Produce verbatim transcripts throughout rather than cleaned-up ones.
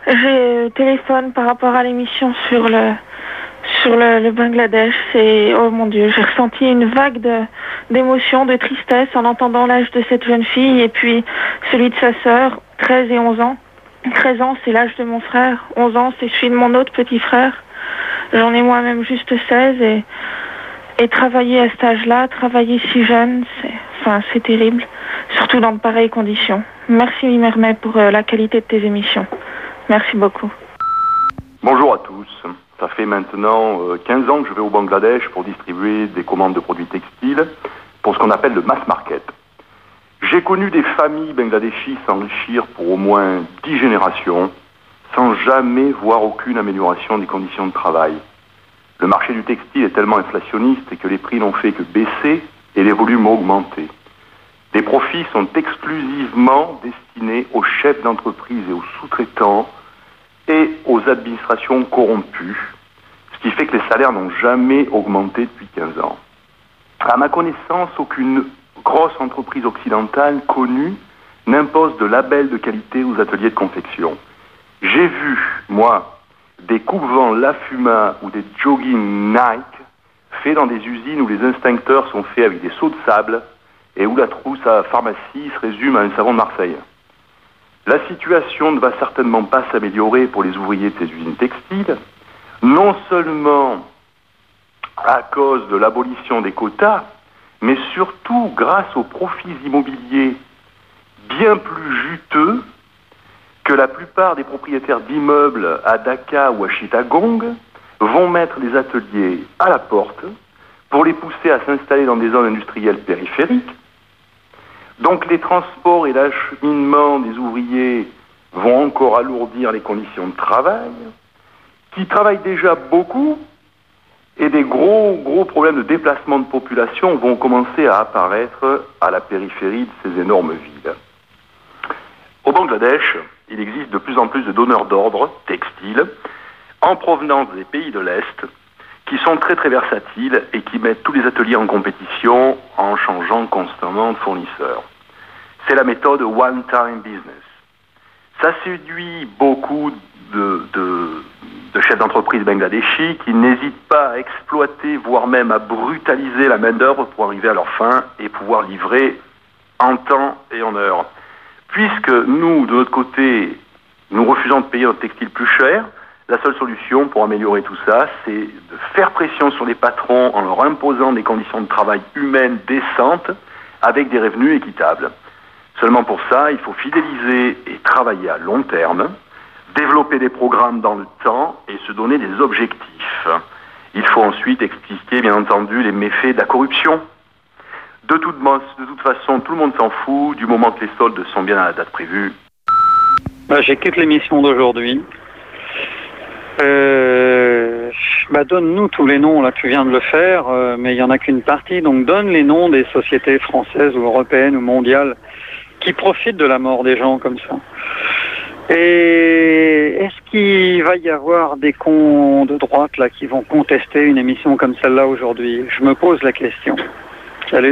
J'ai téléphone par rapport à l'émission sur le sur le, le Bangladesh. C'est oh mon Dieu, j'ai ressenti une vague de d'émotion, de tristesse en entendant l'âge de cette jeune fille et puis celui de sa sœur, treize et onze ans. treize ans, c'est l'âge de mon frère. onze ans, c'est celui de mon autre petit frère. J'en ai moi-même juste seize et et travailler à cet âge-là, travailler si jeune, c'est enfin c'est terrible, surtout dans de pareilles conditions. Merci Mermet pour euh, la qualité de tes émissions. Merci beaucoup. Bonjour à tous. Ça fait maintenant euh, quinze ans que je vais au Bangladesh pour distribuer des commandes de produits textiles pour ce qu'on appelle le mass market. J'ai connu des familles bangladeshis s'enrichir pour au moins dix générations sans jamais voir aucune amélioration des conditions de travail. Le marché du textile est tellement inflationniste que les prix n'ont fait que baisser et les volumes ont augmenté. Les profits sont exclusivement destinés aux chefs d'entreprise et aux sous-traitants et aux administrations corrompues, ce qui fait que les salaires n'ont jamais augmenté depuis quinze ans. À ma connaissance, aucune grosse entreprise occidentale connue n'impose de label de qualité aux ateliers de confection. J'ai vu, moi, des coupe-vents La Fuma ou des jogging Nike faits dans des usines où les instincteurs sont faits avec des seaux de sable et où la trousse à pharmacie se résume à un savon de Marseille. La situation ne va certainement pas s'améliorer pour les ouvriers de ces usines textiles, non seulement à cause de l'abolition des quotas, mais surtout grâce aux profits immobiliers bien plus juteux que la plupart des propriétaires d'immeubles à Dhaka ou à Chittagong vont mettre les ateliers à la porte pour les pousser à s'installer dans des zones industrielles périphériques. Donc les transports et l'acheminement des ouvriers vont encore alourdir les conditions de travail, qui travaillent déjà beaucoup, et des gros, gros problèmes de déplacement de population vont commencer à apparaître à la périphérie de ces énormes villes. Au Bangladesh, il existe de plus en plus de donneurs d'ordre textiles en provenance des pays de l'Est qui sont très très versatiles et qui mettent tous les ateliers en compétition en changeant constamment de fournisseurs. C'est la méthode one-time business. Ça séduit beaucoup de, de, de chefs d'entreprise bangladeshis qui n'hésitent pas à exploiter, voire même à brutaliser la main-d'œuvre pour arriver à leur fin et pouvoir livrer en temps et en heure. Puisque nous, de notre côté, nous refusons de payer notre textile plus cher, la seule solution pour améliorer tout ça, c'est de faire pression sur les patrons en leur imposant des conditions de travail humaines décentes avec des revenus équitables. Seulement pour ça, il faut fidéliser et travailler à long terme, développer des programmes dans le temps et se donner des objectifs. Il faut ensuite expliquer, bien entendu, les méfaits de la corruption. De toute, de toute façon, tout le monde s'en fout du moment que les soldes sont bien à la date prévue. Bah, j'écoute l'émission d'aujourd'hui. Euh, bah, donne-nous tous les noms, là tu viens de le faire, euh, mais il n'y en a qu'une partie, donc donne les noms des sociétés françaises ou européennes ou mondiales qui profitent de la mort des gens comme ça. Et est-ce qu'il va y avoir des cons de droite là qui vont contester une émission comme celle-là aujourd'hui? Je me pose la question. Salut.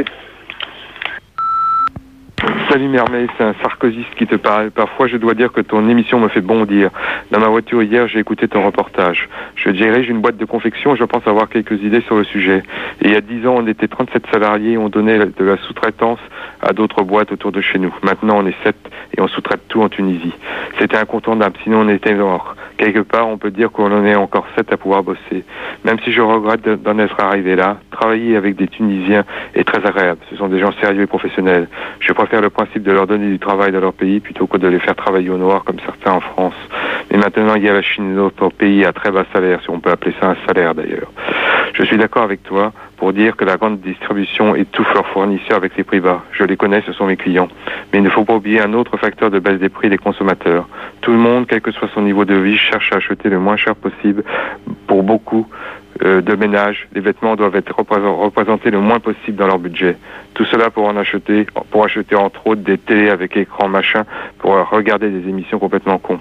Salut Mermet, c'est un sarkozyste qui te parle. Parfois, je dois dire que ton émission me fait bondir. Dans ma voiture hier, j'ai écouté ton reportage. Je dirige une boîte de confection et je pense avoir quelques idées sur le sujet. Et il y a dix ans, on était trente-sept salariés et on donnait de la sous-traitance à d'autres boîtes autour de chez nous. Maintenant, on est sept et on sous-traite tout en Tunisie. C'était incontournable, sinon on était mort. Quelque part, on peut dire qu'on en est encore sept à pouvoir bosser. Même si je regrette d'en être arrivé là, travailler avec des Tunisiens est très agréable. Ce sont des gens sérieux et professionnels. Je préfère le principe de leur donner du travail dans leur pays plutôt que de les faire travailler au noir comme certains en France. Mais maintenant, il y a la Chine, notre pays à très bas salaire, si on peut appeler ça un salaire d'ailleurs. Je suis d'accord avec toi pour dire que la grande distribution étouffe leurs fournisseurs avec les prix bas. Je les connais, ce sont mes clients. Mais il ne faut pas oublier un autre facteur de baisse des prix des consommateurs. Tout le monde, quel que soit son niveau de vie, cherche à acheter le moins cher possible. Pour beaucoup euh, de ménages, les vêtements doivent être représentés le moins possible dans leur budget. Tout cela pour en acheter, pour acheter entre autres des télés avec écran machin, pour regarder des émissions complètement cons.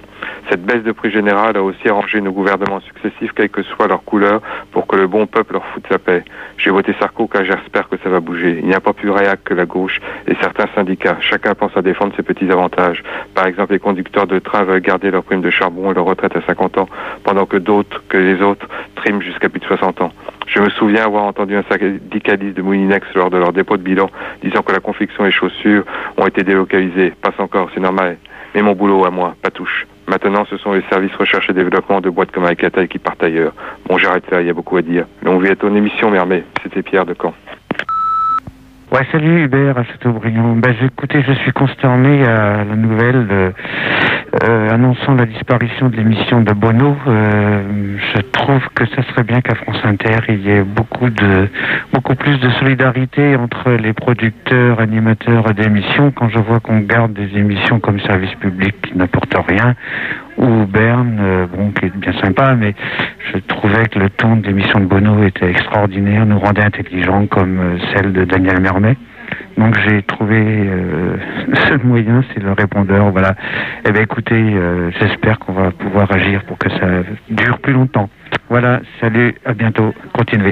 Cette baisse de prix générale a aussi arrangé nos gouvernements successifs, quelle que soit leur couleur, pour que le bon peuple leur foute sa paix. J'ai voté Sarko car j'espère que ça va bouger. Il n'y a pas plus réac que la gauche et certains syndicats. Chacun pense à défendre ses petits avantages. Par exemple, les conducteurs de train veulent garder leur prime de charbon et leur retraite à cinquante ans, pendant que d'autres, que les autres, triment jusqu'à plus de soixante ans. Je me souviens avoir entendu un syndicaliste de Moulinex lors de leur dépôt de bilan disant que la confection et chaussures ont été délocalisées. Passe encore, c'est normal. Mais mon boulot à moi, pas touche. Maintenant, ce sont les services recherche et développement de boîtes comme Alcatel qui partent ailleurs. Bon, j'arrête là, il y a beaucoup à dire. Longue vie à ton émission, Mermet. C'était Pierre de Caen. Ouais, salut Hubert, à Châteaubriand. Ben, écoutez, je suis consterné à la nouvelle euh, euh, annonçant la disparition de l'émission de Bono. Euh, je trouve que ça serait bien qu'à France Inter, il y ait beaucoup de beaucoup plus de solidarité entre les producteurs, animateurs d'émissions. Quand je vois qu'on garde des émissions comme Service Public qui n'apportent rien, ou Berne, euh, bon, qui est bien sympa, mais je trouvais que le ton de l'émission de Bono était extraordinaire, nous rendait intelligents comme euh, celle de Daniel Mermet. Donc j'ai trouvé euh, le seul moyen, c'est le répondeur. Voilà. Eh bien écoutez, euh, j'espère qu'on va pouvoir agir pour que ça dure plus longtemps. Voilà, salut, à bientôt, continuez.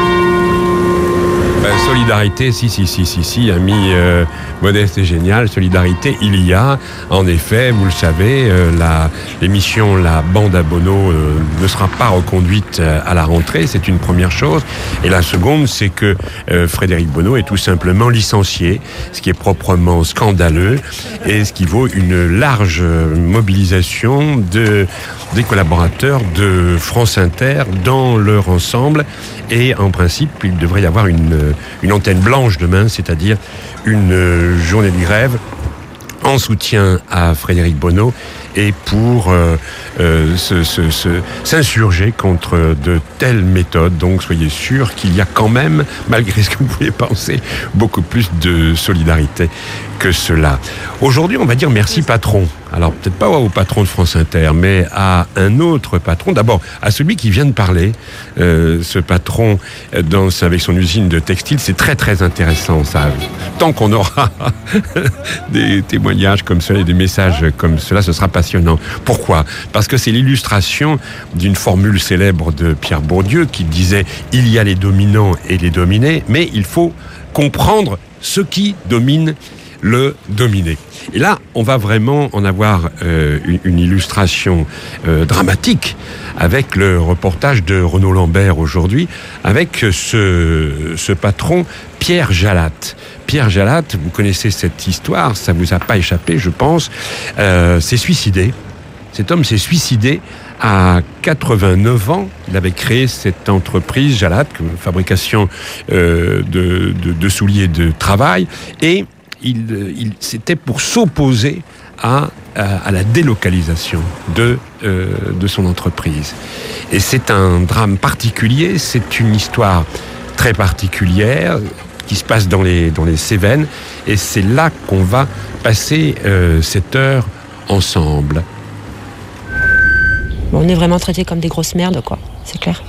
Ben, solidarité, si, si, si, si, si, ami euh, modeste et génial, solidarité, il y a. En effet, vous le savez, euh, la, l'émission La Bande à Bono euh, ne sera pas reconduite euh, à la rentrée, c'est une première chose. Et la seconde, c'est que euh, Frédéric Bono est tout simplement licencié, ce qui est proprement scandaleux et ce qui vaut une large mobilisation de, des collaborateurs de France Inter dans leur ensemble. Et en principe, il devrait y avoir une, une antenne blanche demain, c'est-à-dire une journée de grève en soutien à Frédéric Bono et pour euh, euh, se, se, se, s'insurger contre de telles méthodes. Donc soyez sûrs qu'il y a quand même, malgré ce que vous pouvez penser, beaucoup plus de solidarité que cela. Aujourd'hui, on va dire merci patron. Alors peut-être pas au patron de France Inter, mais à un autre patron. D'abord, à celui qui vient de parler. Euh, ce patron, dans, avec son usine de textile, c'est très très intéressant. Ça. Tant qu'on aura des témoignages comme cela et des messages comme cela, ce sera passionnant. Pourquoi ? Parce que c'est l'illustration d'une formule célèbre de Pierre Bourdieu qui disait « Il y a les dominants et les dominés, mais il faut comprendre ce qui domine le dominé ». Et là, on va vraiment en avoir euh, une, une illustration euh, dramatique avec le reportage de Renaud Lambert aujourd'hui, avec ce, ce patron Pierre Jallatte. Pierre Jallatte, vous connaissez cette histoire, ça vous a pas échappé, je pense, euh, s'est suicidé. Cet homme s'est suicidé à quatre-vingt-neuf ans. Il avait créé cette entreprise Jallatte, fabrication euh, de, de, de souliers de travail, et Il, il, c'était pour s'opposer à, à, à la délocalisation de, euh, de son entreprise. Et c'est un drame particulier, c'est une histoire très particulière qui se passe dans les, dans les Cévennes, et c'est là qu'on va passer euh, cette heure ensemble. Bon, on est vraiment traités comme des grosses merdes, quoi, c'est clair.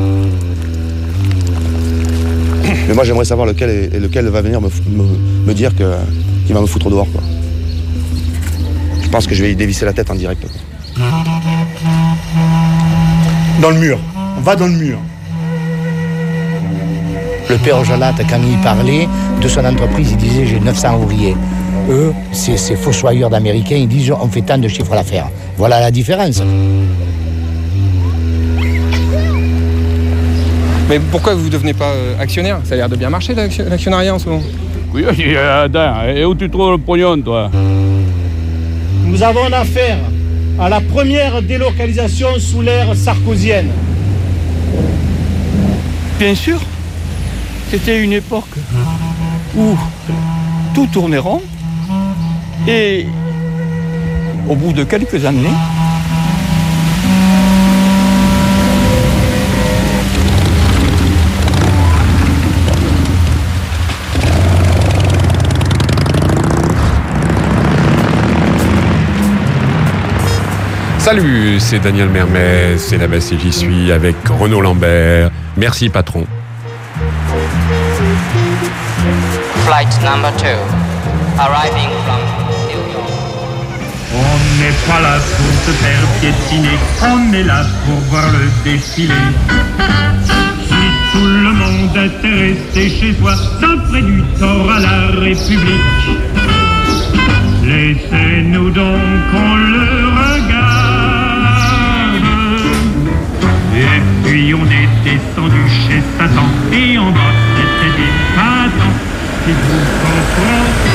Mais moi, j'aimerais savoir lequel est, et lequel va venir me, me, me dire que, qu'il va me foutre dehors, quoi. Je pense que je vais y dévisser la tête en direct, quoi. Dans le mur. On va dans le mur. Le père Jallatte, quand il parlait de son entreprise, il disait « j'ai neuf cents ouvriers ». Eux, ces, ces fossoyeurs d'Américains, ils disent « on fait tant de chiffres d'affaires ». Voilà la différence. Mais pourquoi vous ne devenez pas actionnaire ? Ça a l'air de bien marcher, l'actionnariat en ce moment. Oui, attends, et où tu trouves le pognon, toi ? Nous avons affaire à la première délocalisation sous l'ère sarkozienne. Bien sûr, c'était une époque où tout tournait rond, et au bout de quelques années, Salut, c'est Daniel Mermet, c'est la baisse et j'y suis avec Renaud Lambert. Merci patron. Flight number two, arriving from New York. On n'est pas là pour se faire piétiner, on est là pour voir le défilé. Si tout le monde était resté chez soi, ça ferait du tort à la République. Laissez-nous donc qu'on le regarde. Et puis on est descendu chez Satan, et en bas c'était des patents. Si vous comprenez.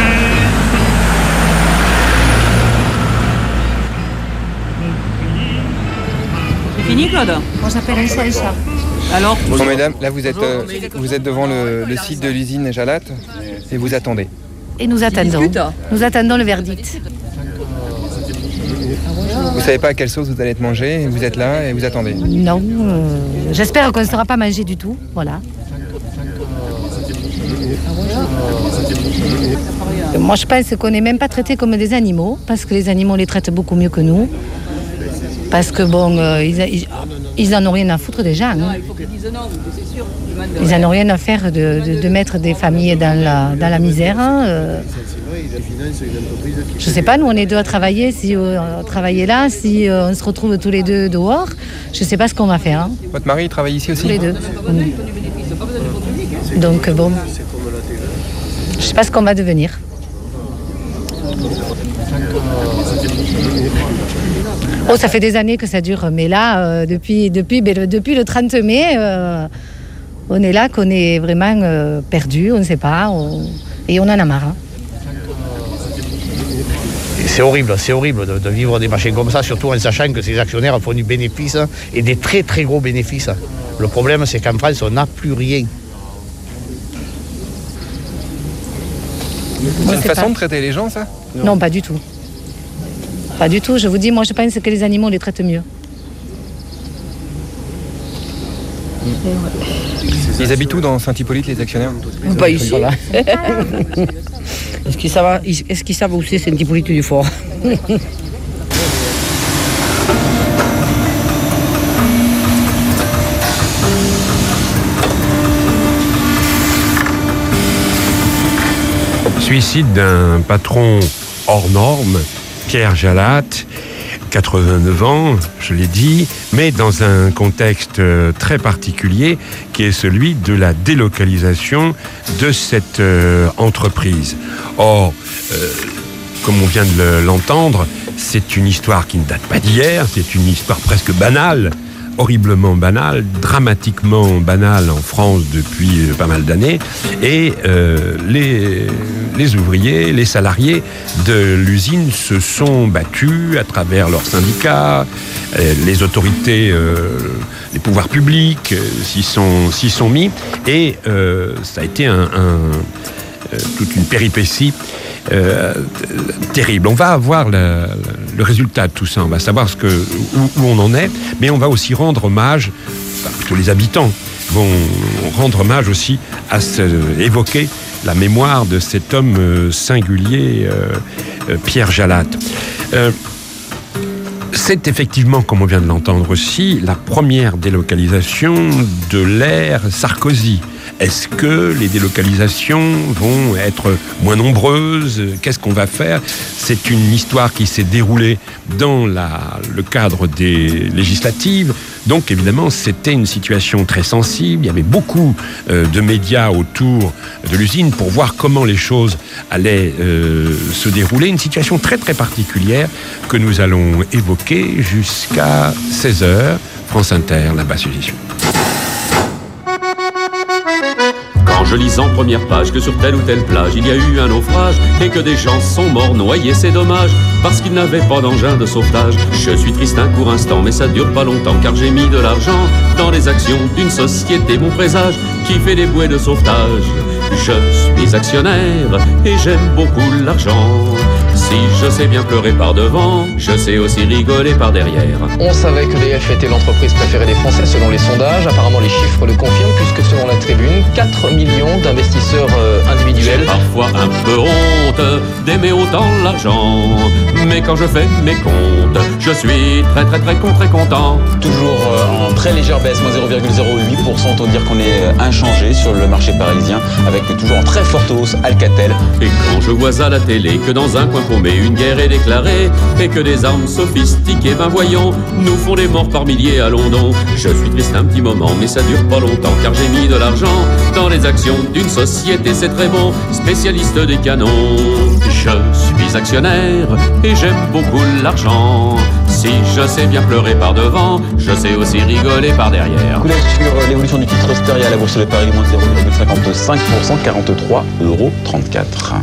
C'est fini, Claude? On s'appelle Aïssa Aïssa. Alors? Bon, mesdames, là vous êtes, euh, vous êtes devant le, le site de l'usine Jalat et vous attendez. Et nous attendons. Nous attendons le verdict. Vous savez pas à quelle sauce vous allez être mangé, vous êtes là et vous attendez. Non, euh, j'espère qu'on ne sera pas mangé du tout, voilà. Moi je pense qu'on n'est même pas traités comme des animaux, parce que les animaux les traitent beaucoup mieux que nous. Parce que bon, euh, ils, ils, ils en ont rien à foutre déjà. Hein. Ils en ont rien à faire de, de, de mettre des familles dans la, dans la misère. Hein. Euh, je sais pas, nous on est deux à travailler, si euh, travailler là, si euh, on se retrouve tous les deux dehors, je sais pas ce qu'on va faire. Hein. Votre mari travaille ici aussi? Tous les deux. Mmh. Donc bon, je sais pas ce qu'on va devenir. Oh, ça fait des années que ça dure, mais là, euh, depuis, depuis, ben, depuis le trente mai, euh, on est là qu'on est vraiment euh, perdu, on ne sait pas, on... et on en a marre. Hein. C'est horrible, c'est horrible de, de vivre des machines comme ça, surtout en sachant que ces actionnaires font du bénéfice et des très très gros bénéfices. Le problème, c'est qu'en France, on n'a plus rien. C'est une façon pas. de traiter les gens, ça? Non. non, pas du tout. Pas du tout, je vous dis, moi je pense que les animaux les traitent mieux. Ils habitent où dans Saint-Hippolyte, les actionnaires? Pas ici. Voilà. Est-ce qu'ils savent, est-ce qu'ils savent où c'est Saint-Hippolyte du Fort? Suicide d'un patron hors norme, Pierre Jalat, quatre-vingt-neuf ans, je l'ai dit, mais dans un contexte très particulier qui est celui de la délocalisation de cette euh, entreprise. Or, euh, comme on vient de l'entendre, c'est une histoire qui ne date pas d'hier, c'est une histoire presque banale, horriblement banale, dramatiquement banale en France depuis pas mal d'années, et euh, les, les ouvriers, les salariés de l'usine se sont battus à travers leurs syndicats, euh, les autorités, euh, les pouvoirs publics euh, s'y sont, s'y sont mis, et euh, ça a été un, un, euh, toute une péripétie Euh, terrible. On va avoir la, la, le résultat de tout ça, on va savoir ce que, où, où on en est, mais on va aussi rendre hommage, enfin, plutôt les habitants vont rendre hommage aussi à ce, évoquer la mémoire de cet homme euh, singulier, euh, euh, Pierre Jalat. Euh, C'est effectivement, comme on vient de l'entendre aussi, la première délocalisation de l'ère Sarkozy. Est-ce que les délocalisations vont être moins nombreuses? Qu'est-ce qu'on va faire? C'est une histoire qui s'est déroulée dans la, le cadre des législatives. Donc évidemment, c'était une situation très sensible. Il y avait beaucoup euh, de médias autour de l'usine pour voir comment les choses allaient euh, se dérouler. Une situation très très particulière que nous allons évoquer jusqu'à seize heures. France Inter, la basse édition. Quand je lis en première page que sur telle ou telle plage il y a eu un naufrage et que des gens sont morts noyés, c'est dommage parce qu'ils n'avaient pas d'engin de sauvetage. Je suis triste un court instant mais ça dure pas longtemps car j'ai mis de l'argent dans les actions d'une société, mon présage, qui fait des bouées de sauvetage. Je suis actionnaire et j'aime beaucoup l'argent. Si je sais bien pleurer par devant, je sais aussi rigoler par derrière. On savait que D F était l'entreprise préférée des Français selon les sondages. Apparemment les chiffres le confirment puisque selon la Tribune, quatre millions d'investisseurs euh, individuels. J'ai parfois un peu honte d'aimer autant l'argent, mais quand je fais mes comptes, je suis très très très con, très content. Toujours euh, en très légère baisse, moins zéro virgule zéro huit pour cent, autant dire qu'on est inchangé sur le marché parisien, avec toujours en très forte hausse Alcatel. Et quand je vois à la télé que dans un coin mais une guerre est déclarée et que des armes sophistiquées, ben voyons, nous font des morts par milliers à London. Je suis triste un petit moment, mais ça dure pas longtemps, car j'ai mis de l'argent dans les actions d'une société, c'est très bon, spécialiste des canons. Je suis actionnaire et j'aime beaucoup l'argent. Si je sais bien pleurer par devant, je sais aussi rigoler par derrière. Coup d'œil sur l'évolution du titre Steria à la bourse de Paris, moins zéro virgule cinquante-cinq pour cent, quarante-trois euros trente-quatre.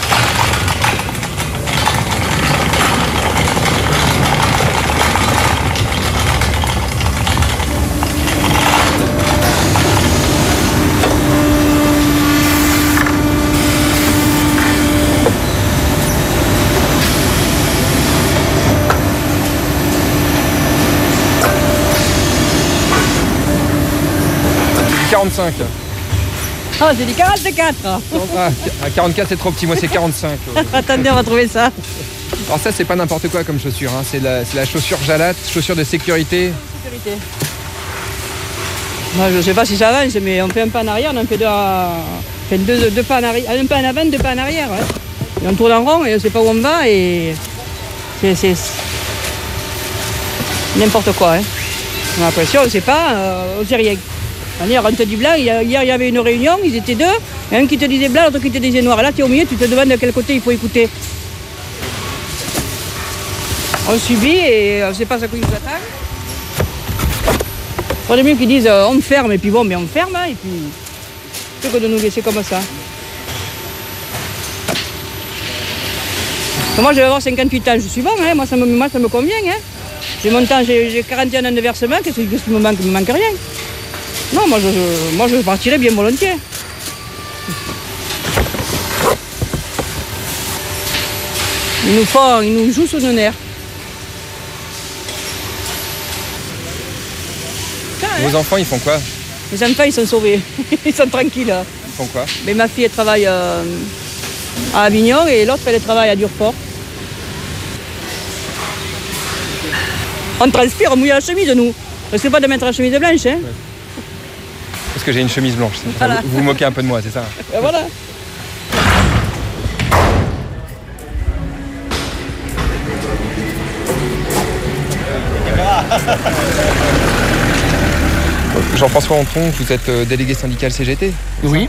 quarante-cinq. Ah, j'ai dit quarante-quatre. Ah, à quarante-quatre, c'est trop petit, moi c'est quarante-cinq. Attendez, on va trouver ça. Alors ça, c'est pas n'importe quoi comme chaussure, hein. c'est, la, c'est la chaussure Jalat, chaussure de sécurité. Sécurité. Moi, je sais pas si ça avance, mais on fait un pas en arrière, on en fait deux, à... on fait deux, deux pas en arrière, un pas en avant, deux pas en arrière. Ouais. Et on tourne en rond et on sait pas où on va et c'est, c'est... n'importe quoi. Hein. On a l'impression, on sait pas, euh, on sait rien. On rentre du blanc, hier il y avait une réunion, ils étaient deux, un qui te disait blanc, l'autre qui te disait noir. Là tu es au milieu, tu te demandes de quel côté il faut écouter. On subit et on ne sait pas ce qui nous attend. Il y a des qui disent euh, on ferme, et puis bon, mais on ferme, hein, et puis plutôt que de nous laisser comme ça. Moi je vais avoir cinquante-huit ans, je suis bon, hein, moi, ça me, moi ça me convient. Hein. J'ai mon temps, j'ai, j'ai quarante et un ans de versement, qu'est-ce qui me manque? Il me manque rien. Non, moi je, je, moi je partirais bien volontiers. Ils nous font, ils nous jouent sur nos nerfs. Vos enfants, ils font quoi? Les enfants, ils sont sauvés. Ils sont tranquilles. Là. Ils font quoi? Mais ma fille, elle travaille euh, à Avignon et l'autre, elle travaille à Durfort. On transpire, on mouille la chemise, nous. On ne sait pas de mettre la chemise blanche, hein. Ouais. Parce que j'ai une chemise blanche. Voilà. Vous vous moquez un peu de moi, c'est ça? Ben voilà. Jean-François Anton, vous êtes délégué syndical C G T? Oui.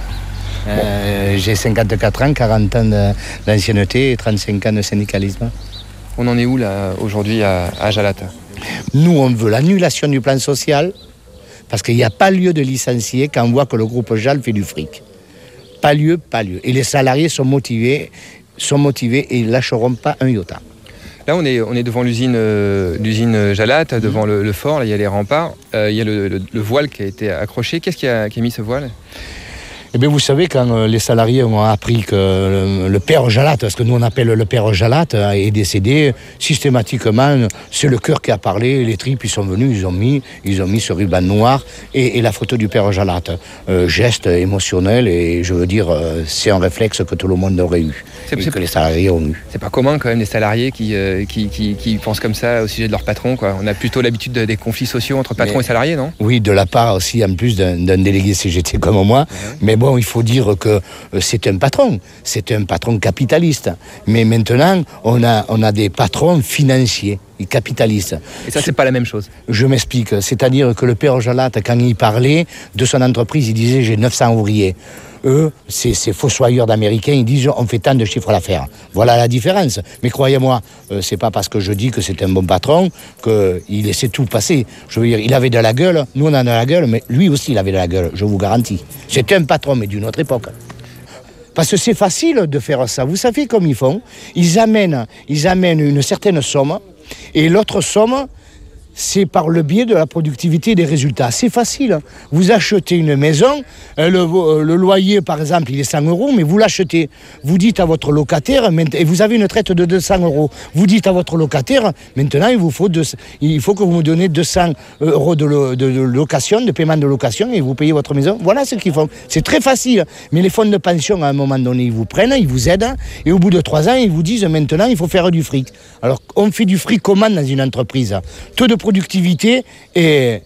Euh, j'ai cinquante-quatre ans, quarante ans d'ancienneté et trente-cinq ans de syndicalisme. On en est où là aujourd'hui à, à Jalat? Nous, on veut l'annulation du plan social. Parce qu'il n'y a pas lieu de licencier quand on voit que le groupe J A L fait du fric. Pas lieu, pas lieu. Et les salariés sont motivés, sont motivés et ils ne lâcheront pas un iota. Là, on est, on est devant l'usine, euh, l'usine Jalat, devant le, le fort, là, il y a les remparts, euh, il y a le, le, le voile qui a été accroché. Qu'est-ce qui a, qui a mis ce voile? Eh bien, vous savez, quand euh, les salariés ont appris que le, le père Jalat, parce que nous on appelle le père Jalat, est décédé, systématiquement, c'est le cœur qui a parlé, les tripes, ils sont venus, ils ont mis, ils ont mis ce ruban noir et, et la photo du père Jalat. Euh, geste émotionnel et je veux dire, euh, c'est un réflexe que tout le monde aurait eu, c'est, et c'est, que les salariés ont eu. C'est pas commun quand même, les salariés qui, euh, qui, qui, qui pensent comme ça au sujet de leur patron, quoi. On a plutôt l'habitude de, des conflits sociaux entre patrons mais, et salariés, non? Oui, de la part aussi, en plus d'un, d'un délégué C G T comme moi, ouais. Mais bon, il faut dire que c'est un patron, c'est un patron capitaliste. Mais maintenant, on a, on a des patrons financiers et capitalistes. Et ça, c'est pas la même chose. Je m'explique. C'est-à-dire que le père Jalat, quand il parlait de son entreprise, il disait « j'ai neuf cents ouvriers ». Eux, ces, ces fossoyeurs d'Américains, ils disent on fait tant de chiffres d'affaires. Voilà la différence. Mais croyez-moi, euh, c'est pas parce que je dis que c'est un bon patron qu'il laissait tout passer. Je veux dire, il avait de la gueule, nous on en a de la gueule, mais lui aussi il avait de la gueule, je vous garantis. C'était un patron, mais d'une autre époque. Parce que c'est facile de faire ça. Vous savez comme ils font? Ils amènent, ils amènent une certaine somme, et l'autre somme, c'est par le biais de la productivité des résultats. C'est facile. Vous achetez une maison, le, le loyer, par exemple, il est cent euros, mais vous l'achetez. Vous dites à votre locataire, et vous avez une traite de deux cents euros, vous dites à votre locataire, maintenant, il vous faut, deux, il faut que vous me donnez deux cents euros de, de, de location, de paiement de location, et vous payez votre maison. Voilà ce qu'ils font. C'est très facile. Mais les fonds de pension, à un moment donné, ils vous prennent, ils vous aident, et au bout de trois ans, ils vous disent, maintenant, il faut faire du fric. Alors, on fait du fric comment dans une entreprise? Taux de productivité et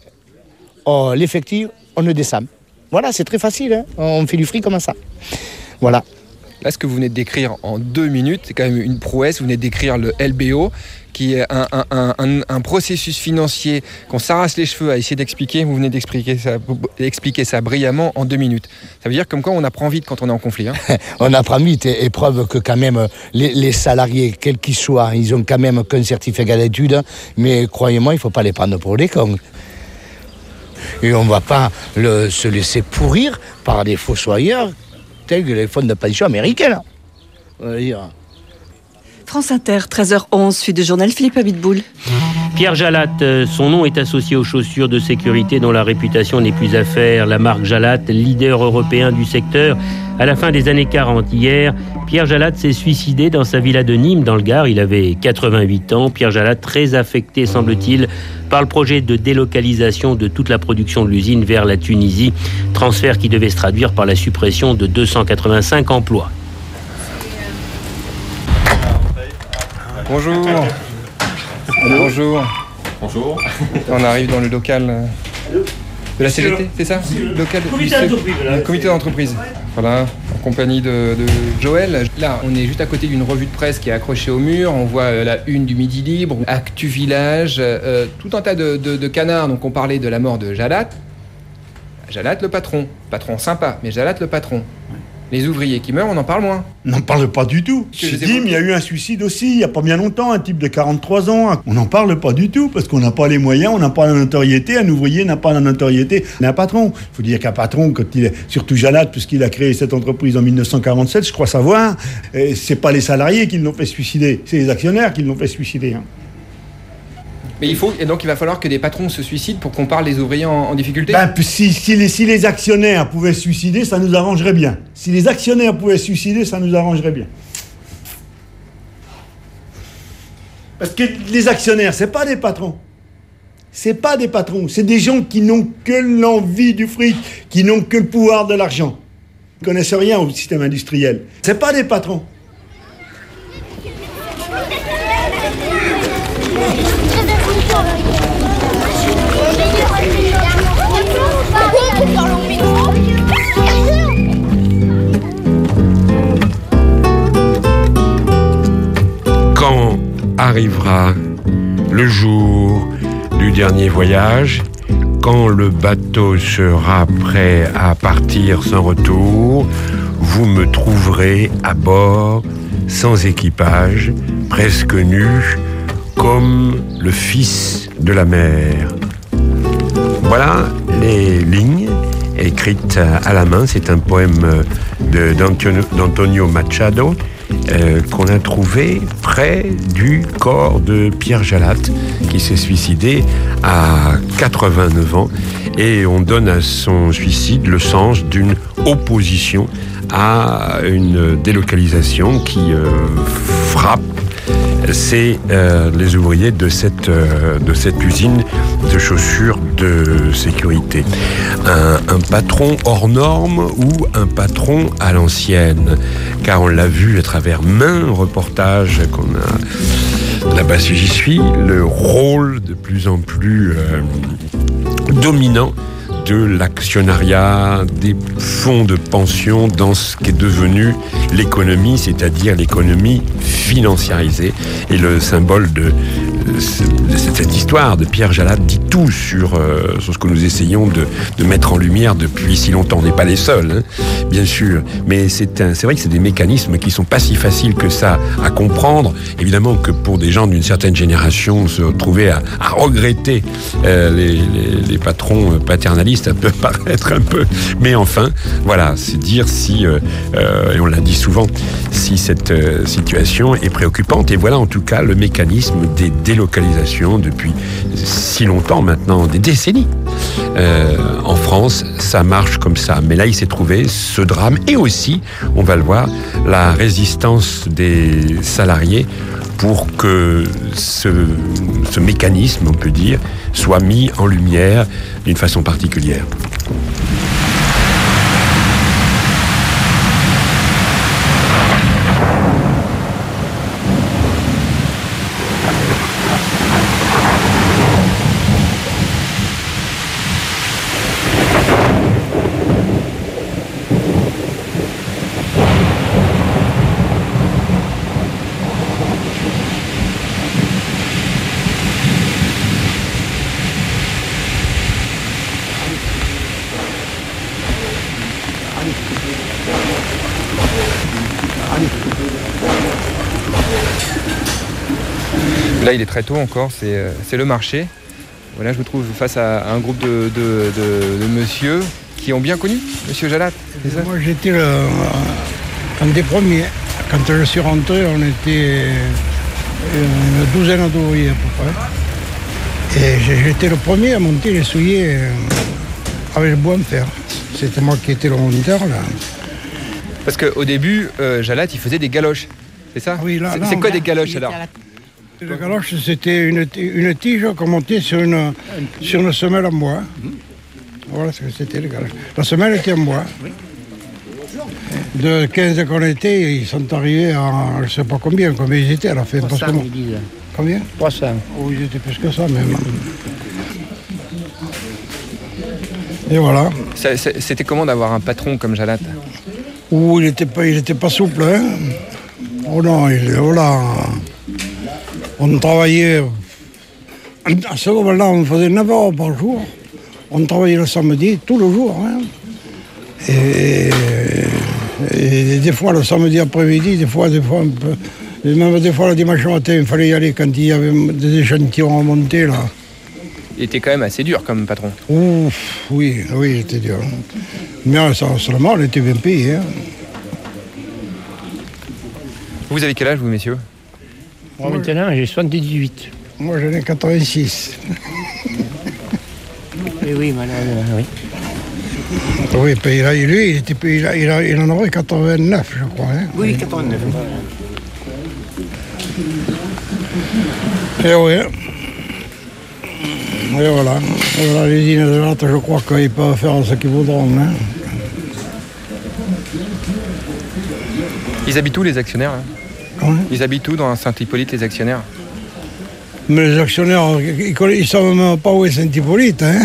oh, l'effectif, on le descend. Voilà, c'est très facile. Hein, on fait du fric comme ça. Voilà. Là, ce que vous venez de décrire en deux minutes, c'est quand même une prouesse. Vous venez de décrire le L B O, qui est un, un, un, un, un processus financier qu'on s'arrache les cheveux à essayer d'expliquer. Vous venez d'expliquer ça, expliquer ça brillamment en deux minutes. Ça veut dire comme quoi on apprend vite quand on est en conflit. Hein. On apprend vite, et, et preuve que quand même les, les salariés, quels qu'ils soient, ils ont quand même qu'un certificat d'études, mais croyez-moi, il ne faut pas les prendre pour des cons. Et on ne va pas le, se laisser pourrir par des fossoyeurs tels que les fonds de pension américains. On va dire. France Inter, treize heures onze, suite de journal Philippe Abitboul. Pierre Jalat, son nom est associé aux chaussures de sécurité dont la réputation n'est plus à faire. La marque Jalat, leader européen du secteur, à la fin des années quarante. Hier, Pierre Jalat s'est suicidé dans sa villa de Nîmes, dans le Gard. Il avait quatre-vingt-huit ans. Pierre Jalat, très affecté, semble-t-il, par le projet de délocalisation de toute la production de l'usine vers la Tunisie. Transfert qui devait se traduire par la suppression de deux cent quatre-vingt-cinq emplois. Bonjour. Bonjour. Bonjour. On arrive dans le local de la C G T, c'est ça? Local du comité d'entreprise. Le comité d'entreprise. Voilà, en compagnie de, de Joël. Là, on est juste à côté d'une revue de presse qui est accrochée au mur. On voit euh, la une du Midi Libre, Actu Village, euh, tout un tas de, de, de canards. Donc on parlait de la mort de Jalat. Jalat le patron. Patron sympa, mais Jalat le patron. Les ouvriers qui meurent, on en parle moins. On n'en parle pas du tout. Chez Dim, il y a eu un suicide aussi, il n'y a pas bien longtemps, un type de quarante-trois ans. On n'en parle pas du tout, parce qu'on n'a pas les moyens, on n'a pas la notoriété. Un ouvrier n'a pas la notoriété d'un patron. Il faut dire qu'un patron, quand il est, surtout Jalat, puisqu'il a créé cette entreprise en dix-neuf cent quarante-sept, je crois savoir, c'est pas les salariés qui l'ont fait suicider, c'est les actionnaires qui l'ont fait suicider. Hein. Mais il faut, et donc il va falloir que des patrons se suicident pour qu'on parle des ouvriers en, en difficulté. Ben, si, si, les, si les actionnaires pouvaient se suicider, ça nous arrangerait bien. Si les actionnaires pouvaient se suicider, ça nous arrangerait bien. Parce que les actionnaires, c'est pas des patrons. C'est pas des patrons. C'est des gens qui n'ont que l'envie du fric, qui n'ont que le pouvoir de l'argent. Ils ne connaissent rien au système industriel. C'est pas des patrons. Quand arrivera le jour du dernier voyage, quand le bateau sera prêt à partir sans retour, vous me trouverez à bord, sans équipage, presque nu, comme le fils de la mer. Voilà les lignes écrites à la main. C'est un poème de, d'Antonio, d'Antonio Machado euh, qu'on a trouvé près du corps de Pierre Jalat, qui s'est suicidé à quatre-vingt-neuf ans. Et on donne à son suicide le sens d'une opposition à une délocalisation qui euh, frappe c'est euh, les ouvriers de cette, euh, de cette usine de chaussures de sécurité. Un, un patron hors norme ou un patron à l'ancienne, car on l'a vu à travers maints reportages qu'on a là-bas, si j'y suis, le rôle de plus en plus euh, dominant de l'actionnariat, des fonds de pension dans ce qui est devenu l'économie, c'est-à-dire l'économie financiarisée. Et le symbole de, de cette histoire de Pierre Jalat dit tout sur, euh, sur ce que nous essayons de, de mettre en lumière depuis si longtemps. On n'est pas les seuls, hein, bien sûr, mais c'est, un, c'est vrai que c'est des mécanismes qui sont pas si faciles que ça à comprendre. Évidemment que pour des gens d'une certaine génération, se retrouver à, à regretter euh, les, les, les patrons paternalistes, ça peut paraître un peu, mais enfin, voilà, c'est dire si, euh, euh, et on l'a dit souvent, si cette euh, situation est préoccupante. Et voilà en tout cas le mécanisme des délocalisations depuis si longtemps maintenant, des décennies. Euh, en France, ça marche comme ça. Mais là, il s'est trouvé ce drame et aussi, on va le voir, la résistance des salariés pour que ce, ce mécanisme, on peut dire, soit mis en lumière d'une façon particulière. Là, il est très tôt encore, c'est, euh, c'est le marché. Voilà, je me trouve face à, à un groupe de, de, de, de monsieur qui ont bien connu monsieur Jalat, c'est ça? Moi, j'étais le, un des premiers. Quand je suis rentré, on était une douzaine d'ouvriers à peu près. Et j'étais le premier à monter les souliers avec le bois en fer. C'était moi qui étais le monteur, là. Parce qu'au début, euh, Jalat, il faisait des galoches, c'est ça? Oui, là, c'est, non, c'est quoi là, des galoches alors? La galoche, c'était une, une tige qu'on montait sur une, sur une semelle en bois. Voilà ce que c'était, les galoches. La semelle était en bois. De quinze qu'on était, ils sont arrivés à, je ne sais pas combien, combien ils étaient à la fin. trois cents, parce que, ils disent. Combien? trois cents. Oh, ils étaient plus que ça, même. Et voilà. Ça, c'était comment d'avoir un patron comme Jalat? Oh, il n'était pas, il était pas souple, hein. Oh non, il, voilà. On travaillait, à ce moment-là, on faisait neuf heures par jour. On travaillait le samedi, tout le jour. Hein. Et, et des fois, le samedi après-midi, des fois, des fois un peu, et même des fois, le dimanche matin, il fallait y aller quand il y avait des échantillons à monter, là. Il était quand même assez dur comme patron. Ouf, oui, oui, il était dur. Mais ça, seulement, il était bien payé. Hein. Vous avez quel âge, vous, messieurs? Moi, maintenant, j'ai soixante-dix-huit. Moi, j'en ai quatre-vingt-six. Et oui, madame, oui. Oui, puis il a, lui, il, était, il, a, il, a, il en aurait quatre-vingt-neuf, je crois. Hein. Oui, quatre-vingt-neuf. Et oui. Et voilà. Et voilà, l'usine de latte, je crois qu'ils peuvent faire ce qu'ils voudront. Hein. Ils habitent où, les actionnaires hein? Ouais. Ils habitent où dans Saint-Hippolyte, les actionnaires? Mais les actionnaires, ils ne savent même pas où est Saint-Hippolyte. Hein.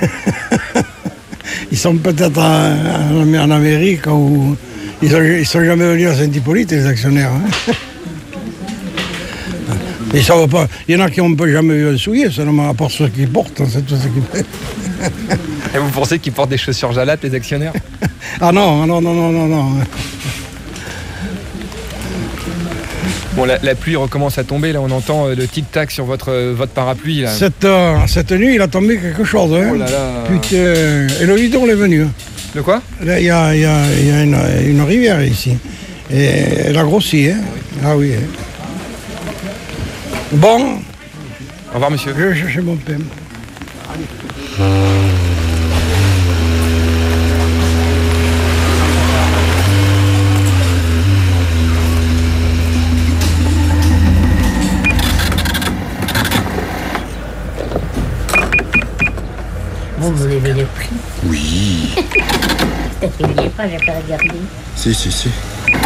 Ils sont peut-être en, en Amérique ou ils ne sont jamais venus à Saint-Hippolyte, les actionnaires. Hein. Ils savent pas. Il y en a qui n'ont jamais vu un soulier, seulement à part ceux qui portent, c'est tout ce qu'ils fait. Et vous pensez qu'ils portent des chaussures Jalat, les actionnaires? Ah non, non, non, non, non, non. Bon, la, la pluie recommence à tomber, là, on entend euh, le tic-tac sur votre, euh, votre parapluie. Là. Cette, euh, cette nuit, il a tombé quelque chose. Hein. Oh là là. Putain. Et le Lidon est venu. De quoi? Là, il y a, y a, y a une, une rivière ici. Et elle a grossi. Hein. Ah oui. Bon. Au revoir, monsieur. Je vais chercher mon pain. Vous me levez le prix? Oui. Peut-être qu'il n'y est pas, j'ai pas regardé. Si, si, si.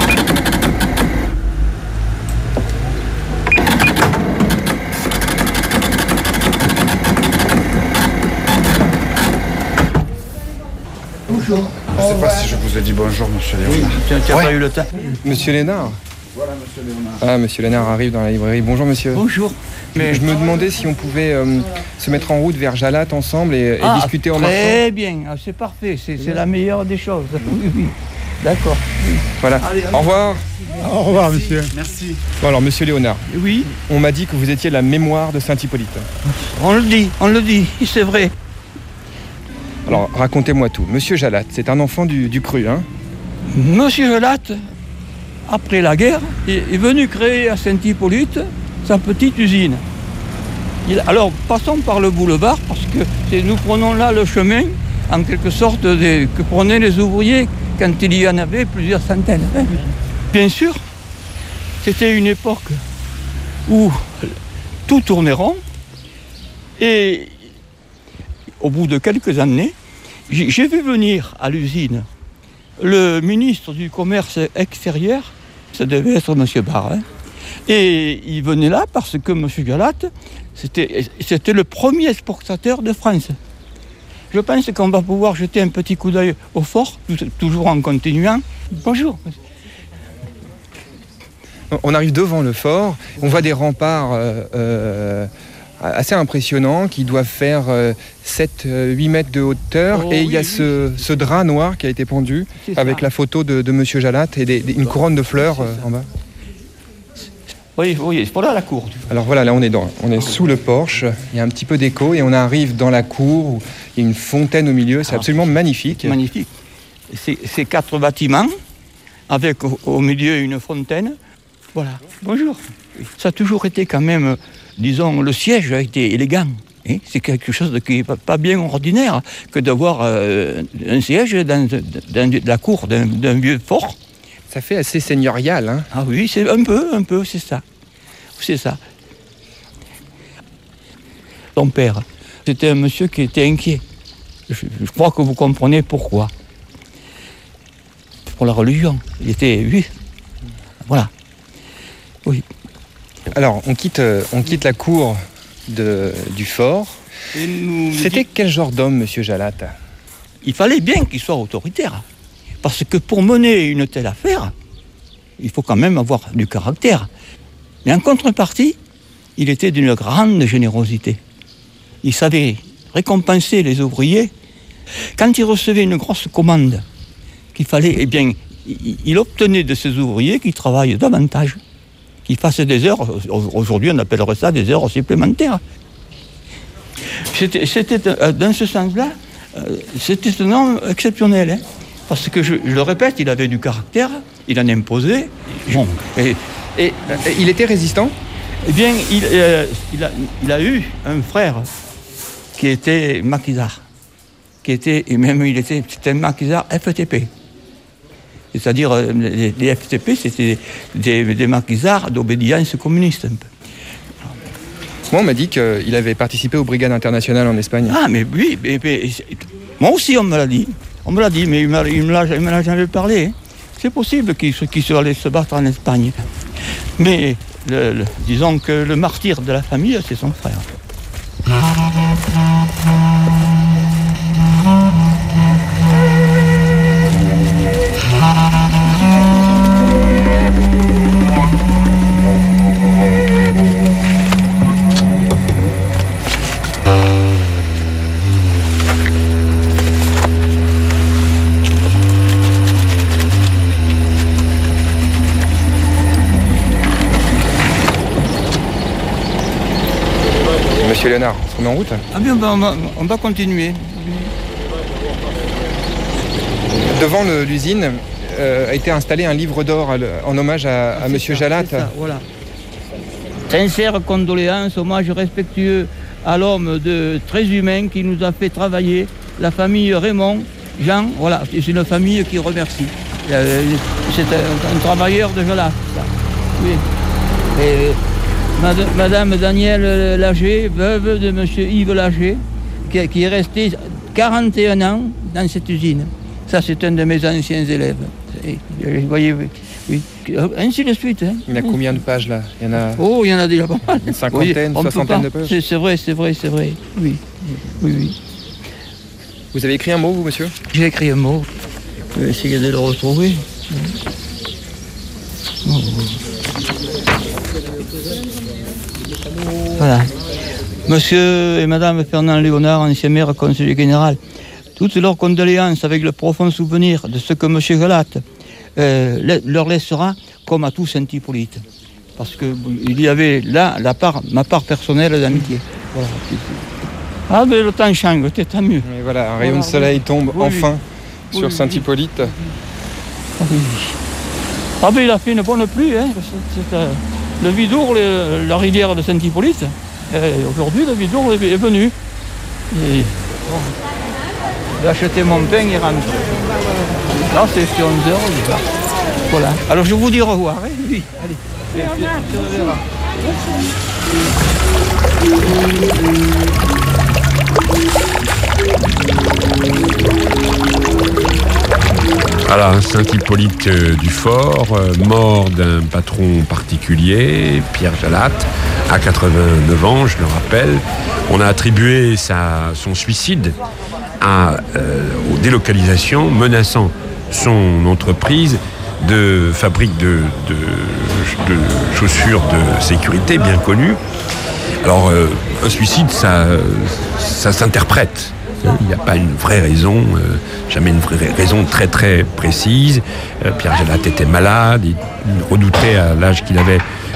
Bonjour. Je ne sais pas si je vous ai dit bonjour, monsieur Léonard. Oui, tu n'as ouais. pas eu le temps. Monsieur Léonard? Voilà, monsieur Léonard. Ah, monsieur Léonard arrive dans la librairie. Bonjour, monsieur. Bonjour. Mais je me demandais si on pouvait euh, se mettre en route vers Jalat ensemble et, ah, et discuter en marchant. Très bien, ah, c'est parfait, c'est, c'est la meilleure des choses. Oui, oui. D'accord. Voilà. Allez, au revoir. Au revoir, monsieur. Merci. Bon, alors, monsieur Léonard. Oui. On m'a dit que vous étiez la mémoire de Saint-Hippolyte. On le dit, on le dit, c'est vrai. Alors, racontez-moi tout. Monsieur Jalat, c'est un enfant du, du cru, hein? Monsieur Jalat, après la guerre, est venu créer à Saint-Hippolyte sa petite usine. Il, alors, passons par le boulevard, parce que c'est, nous prenons là le chemin, en quelque sorte, des, que prenaient les ouvriers quand il y en avait plusieurs centaines. Hein. Bien sûr, c'était une époque où tout tournait rond, et au bout de quelques années, j'ai, j'ai vu venir à l'usine le ministre du Commerce extérieur, ça devait être M. Barre, et il venait là parce que M. Jalat, c'était, c'était le premier exportateur de France. Je pense qu'on va pouvoir jeter un petit coup d'œil au fort, toujours en continuant. Bonjour. On arrive devant le fort, on voit des remparts euh, euh, assez impressionnants qui doivent faire euh, sept à huit mètres de hauteur. Oh, et il oui, y a oui, ce, ce drap noir qui a été pendu avec la photo de, de M. Jalat et des, des, une couronne de fleurs euh, en bas. Oui, oui, voilà la cour. Alors voilà, là on est, dans, on est sous le porche, il y a un petit peu d'écho et on arrive dans la cour où il y a une fontaine au milieu, c'est absolument magnifique. Magnifique. C'est, c'est quatre bâtiments avec au, au milieu une fontaine. Voilà, bonjour. Ça a toujours été quand même, disons, le siège a été élégant. Hein. C'est quelque chose de, qui n'est pas bien ordinaire que d'avoir euh, un siège dans, dans, dans la cour d'un, d'un vieux fort. Ça fait assez seigneurial, hein? Ah oui, c'est un peu, un peu, c'est ça. C'est ça. Ton père, c'était un monsieur qui était inquiet. Je, je crois que vous comprenez pourquoi. Pour la religion. Il était juif. Voilà. Oui. Alors, on quitte, on quitte la cour de, du fort. Nous, c'était dit... quel genre d'homme, monsieur Jalat? Il fallait bien qu'il soit autoritaire. Parce que pour mener une telle affaire, il faut quand même avoir du caractère. Mais en contrepartie, il était d'une grande générosité. Il savait récompenser les ouvriers. Quand il recevait une grosse commande qu'il fallait, eh bien, il obtenait de ces ouvriers qu'ils travaillent davantage, qu'ils fassent des heures. Aujourd'hui, on appellerait ça des heures supplémentaires. C'était, c'était dans ce sens-là, c'était un homme exceptionnel. Hein. Parce que, je, je le répète, il avait du caractère, il en imposait. Bon, et, et, et il était résistant? Eh bien, il, euh, il, a, il a eu un frère qui était maquisard, qui était, et même il était, c'était un maquisard F T P. C'est-à-dire, les, les F T P, c'était des, des maquisards d'obédience communiste, un peu. Moi, on m'a dit qu'il avait participé aux brigades internationales en Espagne. Ah, mais oui, mais, mais, moi aussi, on me l'a dit. On me l'a dit, mais il ne me l'a jamais parlé. Hein. C'est possible qu'il, qu'il soit allé se battre en Espagne. Mais le, le, disons que le martyr de la famille, c'est son frère. Monsieur Léonard, on est en route? Ah bien, on va, on va continuer. Devant le, l'usine euh, a été installé un livre d'or à, en hommage à, à Monsieur ça, Jalat. Ça, voilà. Sincères condoléances, hommage respectueux à l'homme de, très humain qui nous a fait travailler, la famille Raymond, Jean, voilà, c'est une famille qui remercie. C'est un, un travailleur de Jalat, ça. Oui. Et, Madame Danielle Lager, veuve de Monsieur Yves Lager, qui, qui est resté quarante et un ans dans cette usine. Ça, c'est un de mes anciens élèves. Vous voyez, oui. Ainsi de suite. Hein. Il y en a combien de pages là? Il y en a... Oh, il y en a déjà pas mal. Une cinquantaine, oui, soixantaine de pages. C'est, c'est vrai, c'est vrai, c'est vrai. Oui. Oui, oui. Vous avez écrit un mot, vous, monsieur? J'ai écrit un mot. Je vais essayer de le retrouver. Oh. Voilà. Monsieur et Madame Fernand Léonard, ancien maire conseiller général, toutes leurs condoléances avec le profond souvenir de ce que Monsieur Jalat euh, leur laissera, comme à tous Saint-Hippolyte. Parce qu'il y avait là la part, ma part personnelle d'amitié. Voilà. Ah, mais le temps change, c'est tant mieux. Et voilà, un rayon voilà, de soleil tombe oui, enfin oui, sur oui, Saint-Hippolyte. Oui. Ah, oui. Ah, mais il a fait une bonne pluie, hein. C'est, c'est, euh, le Vidour, le, la rivière de Saint-Hippolyte. Et aujourd'hui, le Vidour est, est venu. Et, bon, j'ai acheté mon pain et rentré. Là, c'est onze heures. Voilà. Alors, je vous dis au revoir. Hein. Oui, allez. Et, et, et, Voilà, Saint-Hippolyte euh, du Fort, euh, mort d'un patron particulier, Pierre Jalat, à quatre-vingt-neuf ans, je le rappelle. On a attribué sa, son suicide à, euh, aux délocalisations menaçant son entreprise de fabrique de, de, de chaussures de sécurité bien connue. Alors, euh, un suicide, ça, ça s'interprète. Il n'y a pas une vraie raison, euh, jamais une vraie raison très très précise. Euh, Pierre Jalat était malade, il redoutait à l'âge qu'il avait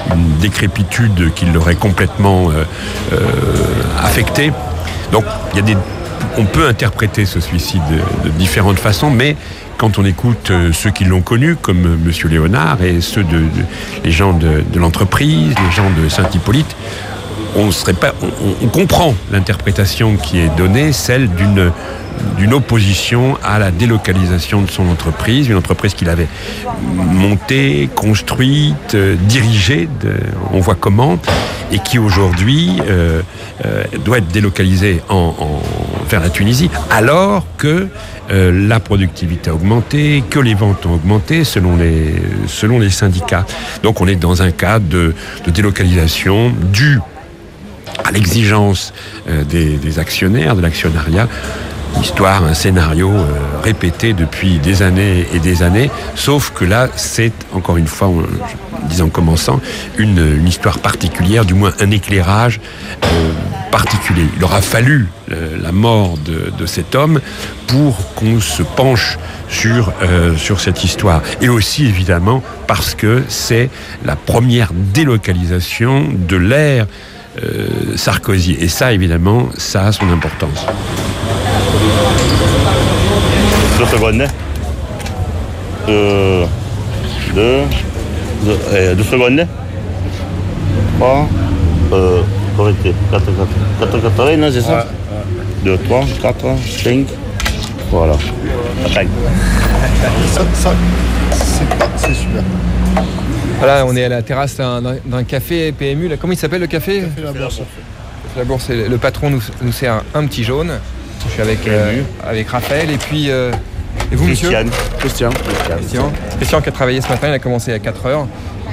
une décrépitude qui l'aurait complètement euh, euh, affecté. Donc, il y a des, on peut interpréter ce suicide de, de différentes façons, mais quand on écoute euh, ceux qui l'ont connu, comme euh, Monsieur Léonard et ceux de, de les gens de, de l'entreprise, les gens de Saint-Hippolyte, on serait pas, on, on comprend l'interprétation qui est donnée, celle d'une d'une opposition à la délocalisation de son entreprise, une entreprise qu'il avait montée, construite, euh, dirigée, de, on voit comment, et qui aujourd'hui euh, euh, doit être délocalisée en, en, vers la Tunisie, alors que euh, la productivité a augmenté, que les ventes ont augmenté selon les, selon les syndicats. Donc on est dans un cas de, de délocalisation due à l'exigence euh, des, des actionnaires, de l'actionnariat. Histoire, un scénario euh, répété depuis des années et des années, sauf que là, c'est, encore une fois, on, disons en commençant, une, une histoire particulière, du moins un éclairage euh, particulier. Il aura fallu euh, la mort de, de cet homme pour qu'on se penche sur, euh, sur cette histoire. Et aussi, évidemment, parce que c'est la première délocalisation de l'ère euh, Sarkozy. Et ça, évidemment, ça a son importance. Deux secondes. Deux. Deux. Deux, euh, deux secondes. Trois. Euh, correcté. Quatre, quatre. Quatre, quatre, non, c'est ça? Ouais. Deux, trois, quatre, cinq. Voilà. Attaque. Ça, ça, c'est pas, c'est super. Voilà, on est à la terrasse d'un, d'un café P M U. Là. Comment il s'appelle le café? Café La Bourse. La Bourse, le patron nous, nous sert un, un petit jaune. Je suis avec, euh, avec Raphaël et puis... Euh, et vous, monsieur? Christian. Christian. Christian. Christian qui a travaillé ce matin, il a commencé à quatre heures.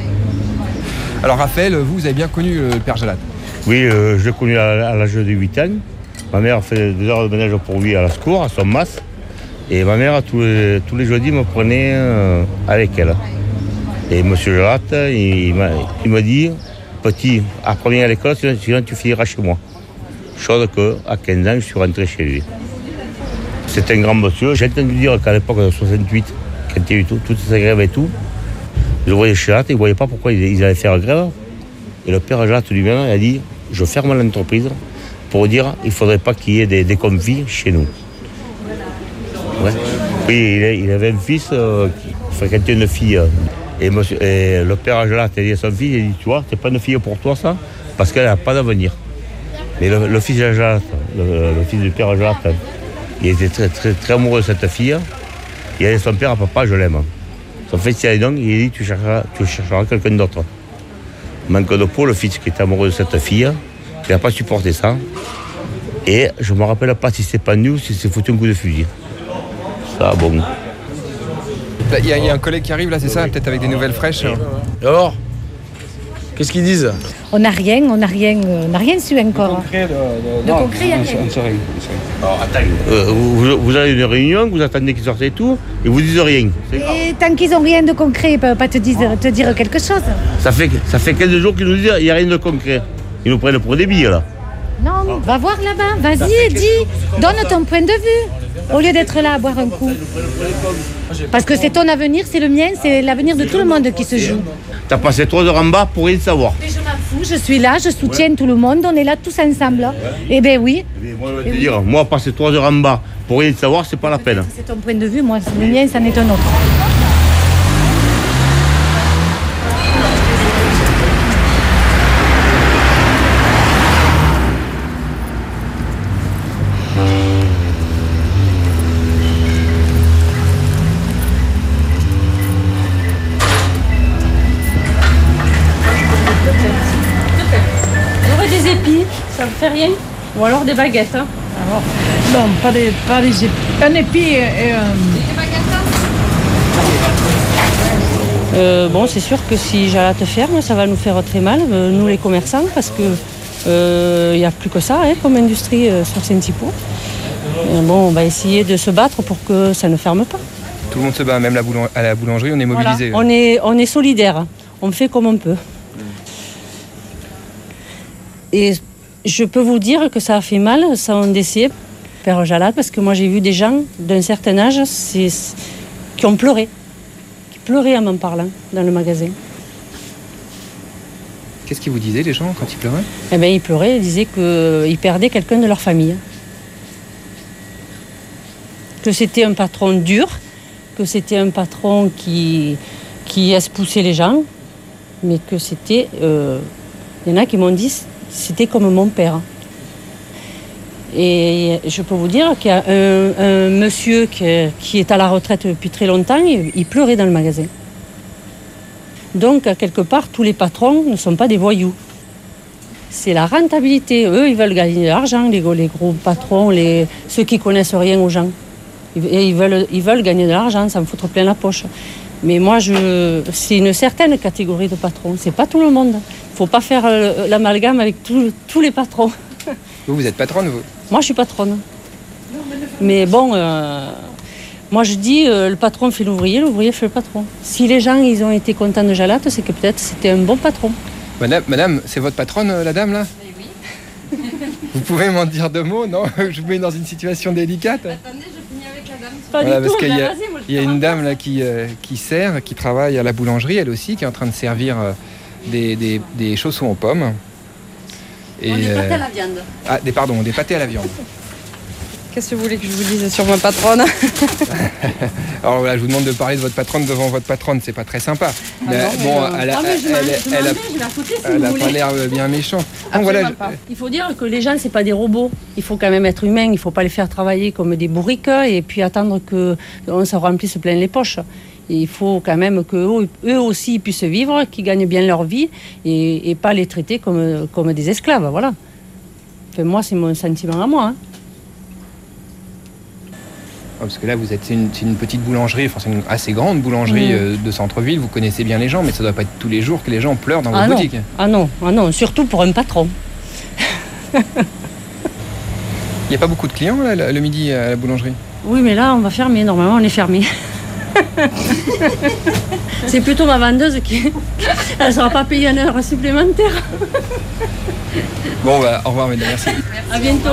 Alors Raphaël, vous, vous avez bien connu le père Jalat? Oui, euh, je l'ai connu à, à l'âge de huit ans. Ma mère fait des heures de ménage pour lui à la secours, à son mas. Et ma mère, tous les, tous les jeudis, me prenait euh, avec elle. Et monsieur Jalat, il, il, m'a, il m'a dit, petit, apprends à l'école, sinon, sinon tu finiras chez moi. Chose qu'à quinze ans, je suis rentré chez lui. C'est un grand monsieur. J'ai entendu dire qu'à l'époque de soixante-huit, quand il y a eu tout, toutes ces grèves et tout, je voyais chez Jalat, ils ne voyaient pas pourquoi ils allaient faire grève. Et le père Jalat lui-même a dit, je ferme l'entreprise pour dire qu'il ne faudrait pas qu'il y ait des, des conflits chez nous. Ouais. Oui, il, il avait un fils euh, qui fréquentait une fille. Euh, et, monsieur, et le père Jalat a dit à son fils, il a dit, tu vois, c'est pas une fille pour toi ça, parce qu'elle n'a pas d'avenir. Mais le, le fils de Jalat, le, le fils du père Jalat, il était très, très, très amoureux de cette fille. Il a dit à son père, papa, je l'aime. Son fils, il a dit donc, il a dit, tu chercheras, tu chercheras quelqu'un d'autre. Manque de peau, le fils qui était amoureux de cette fille, il n'a pas supporté ça. Et je ne me rappelle pas si c'est pas nous ou si c'est foutu un coup de fusil. Ça, bon. Il y, y a un collègue qui arrive là, c'est ça? Peut-être avec des nouvelles fraîches. Alors, qu'est-ce qu'ils disent? On n'a rien, on n'a rien, on n'a rien su encore. De concret, de, de, de non, concret, il n'y a rien. Alors, attends, euh, vous, vous avez une réunion, vous attendez qu'ils sortent et tout, et vous disent rien. Et tant qu'ils n'ont rien de concret, ils ne peuvent pas te dire, te dire quelque chose. Ça fait, ça fait quinze jours qu'ils nous disent qu'il n'y a rien de concret. Ils nous prennent pour des billes, là. Non, va voir là-bas, vas-y, dis, donne ton point de vue, au lieu d'être là à boire un coup. Parce que c'est ton avenir, c'est le mien, c'est l'avenir de tout le monde qui se joue. T'as passé trois heures en bas pour rien savoir. Mais je m'en fous, je suis là, je soutiens ouais. tout le monde, on est là tous ensemble. Ouais. Eh bien oui. Eh moi, je vais te dire, oui. moi, passer trois heures en bas pour rien savoir, c'est pas la peine. C'est ton point de vue, moi, le mien, ça n'est un autre. Ça ne fait rien? Ou alors des baguettes hein? Alors, non, pas des, pas des épis. Un épi et, et un... Des baguettes euh, Bon, c'est sûr que si Jalat ferme, ça va nous faire très mal, euh, nous les commerçants, parce que il euh, n'y a plus que ça hein, comme industrie euh, sur Saint-Hippo. Euh, bon, on va essayer de se battre pour que ça ne ferme pas. Tout le monde se bat, même la boulang- à la boulangerie, on est mobilisés. Voilà. On est, on est solidaires, on fait comme on peut. Et je peux vous dire que ça a fait mal, sans décès, Père Jalat, parce que moi j'ai vu des gens d'un certain âge c'est, qui ont pleuré, qui pleuraient en m'en parlant dans le magasin. Qu'est-ce qu'ils vous disaient, les gens, quand ils pleuraient? Eh bien, ils pleuraient, ils disaient qu'ils perdaient quelqu'un de leur famille. Que c'était un patron dur, que c'était un patron qui, qui expulsait les gens, mais que c'était... Euh, il y en a qui m'ont dit c'était comme mon père. Et je peux vous dire qu'il y a un, un monsieur qui, qui est à la retraite depuis très longtemps, il, il pleurait dans le magasin. Donc, quelque part, tous les patrons ne sont pas des voyous. C'est la rentabilité. Eux, ils veulent gagner de l'argent, les, les gros patrons, les, ceux qui connaissent rien aux gens. Et ils veulent, ils veulent gagner de l'argent, ça me foutre plein la poche. Mais moi, je, c'est une certaine catégorie de patrons. C'est pas tout le monde. Il faut pas faire l'amalgame avec tout, tous les patrons. Vous, vous êtes patronne, vous? Moi, je suis patronne. Mais bon... Euh, Moi, je dis, euh, le patron fait l'ouvrier, l'ouvrier fait le patron. Si les gens, ils ont été contents de Jalat, c'est que peut-être c'était un bon patron. Madame, madame, c'est votre patronne, la dame, là? Oui. Vous pouvez m'en dire deux mots, non? Je vous mets dans une situation délicate. Attendez, je finis avec la dame. Pas Voilà, du parce tout, qu'il y a, moi, il y a une dame là qui, euh, qui sert, qui travaille à la boulangerie, elle aussi, qui est en train de servir euh, des, des, des chaussons aux pommes. Et, des pâtés à la viande. Ah, des, pardon, des pâtés à la viande. Qu'est-ce que vous voulez que je vous dise sur ma patronne? Alors voilà, je vous demande de parler de votre patronne devant votre patronne, c'est pas très sympa. Ah mais, non, bon, mais elle a, ah, mais je elle, m'en- elle, je m'en elle a, vais, je vais la foutre, si elle vous a voulez. pas l'air bien méchante. Donc voilà, je- Il faut dire que les gens, c'est pas des robots. Il faut quand même être humain. Il faut pas les faire travailler comme des bourriques et puis attendre que on se remplisse plein les poches. Et il faut quand même qu'eux eux aussi puissent vivre, qu'ils gagnent bien leur vie et, et pas les traiter comme, comme des esclaves. Voilà. Enfin, moi, c'est mon sentiment à moi. Hein. Oh, parce que là, vous êtes c'est une, c'est une petite boulangerie, enfin c'est une assez grande boulangerie Mm. euh, de centre-ville. Vous connaissez bien les gens, mais ça doit pas être tous les jours que les gens pleurent dans Ah votre non. boutique. Ah non, ah non, surtout pour un patron. Il n'y a pas beaucoup de clients là, le le midi à la boulangerie. Oui, mais là, on va fermer. Normalement, on est fermé. C'est plutôt ma vendeuse qui... Elle ne sera pas payée une heure supplémentaire. Bon, bah, au revoir, mesdames, merci. À bientôt.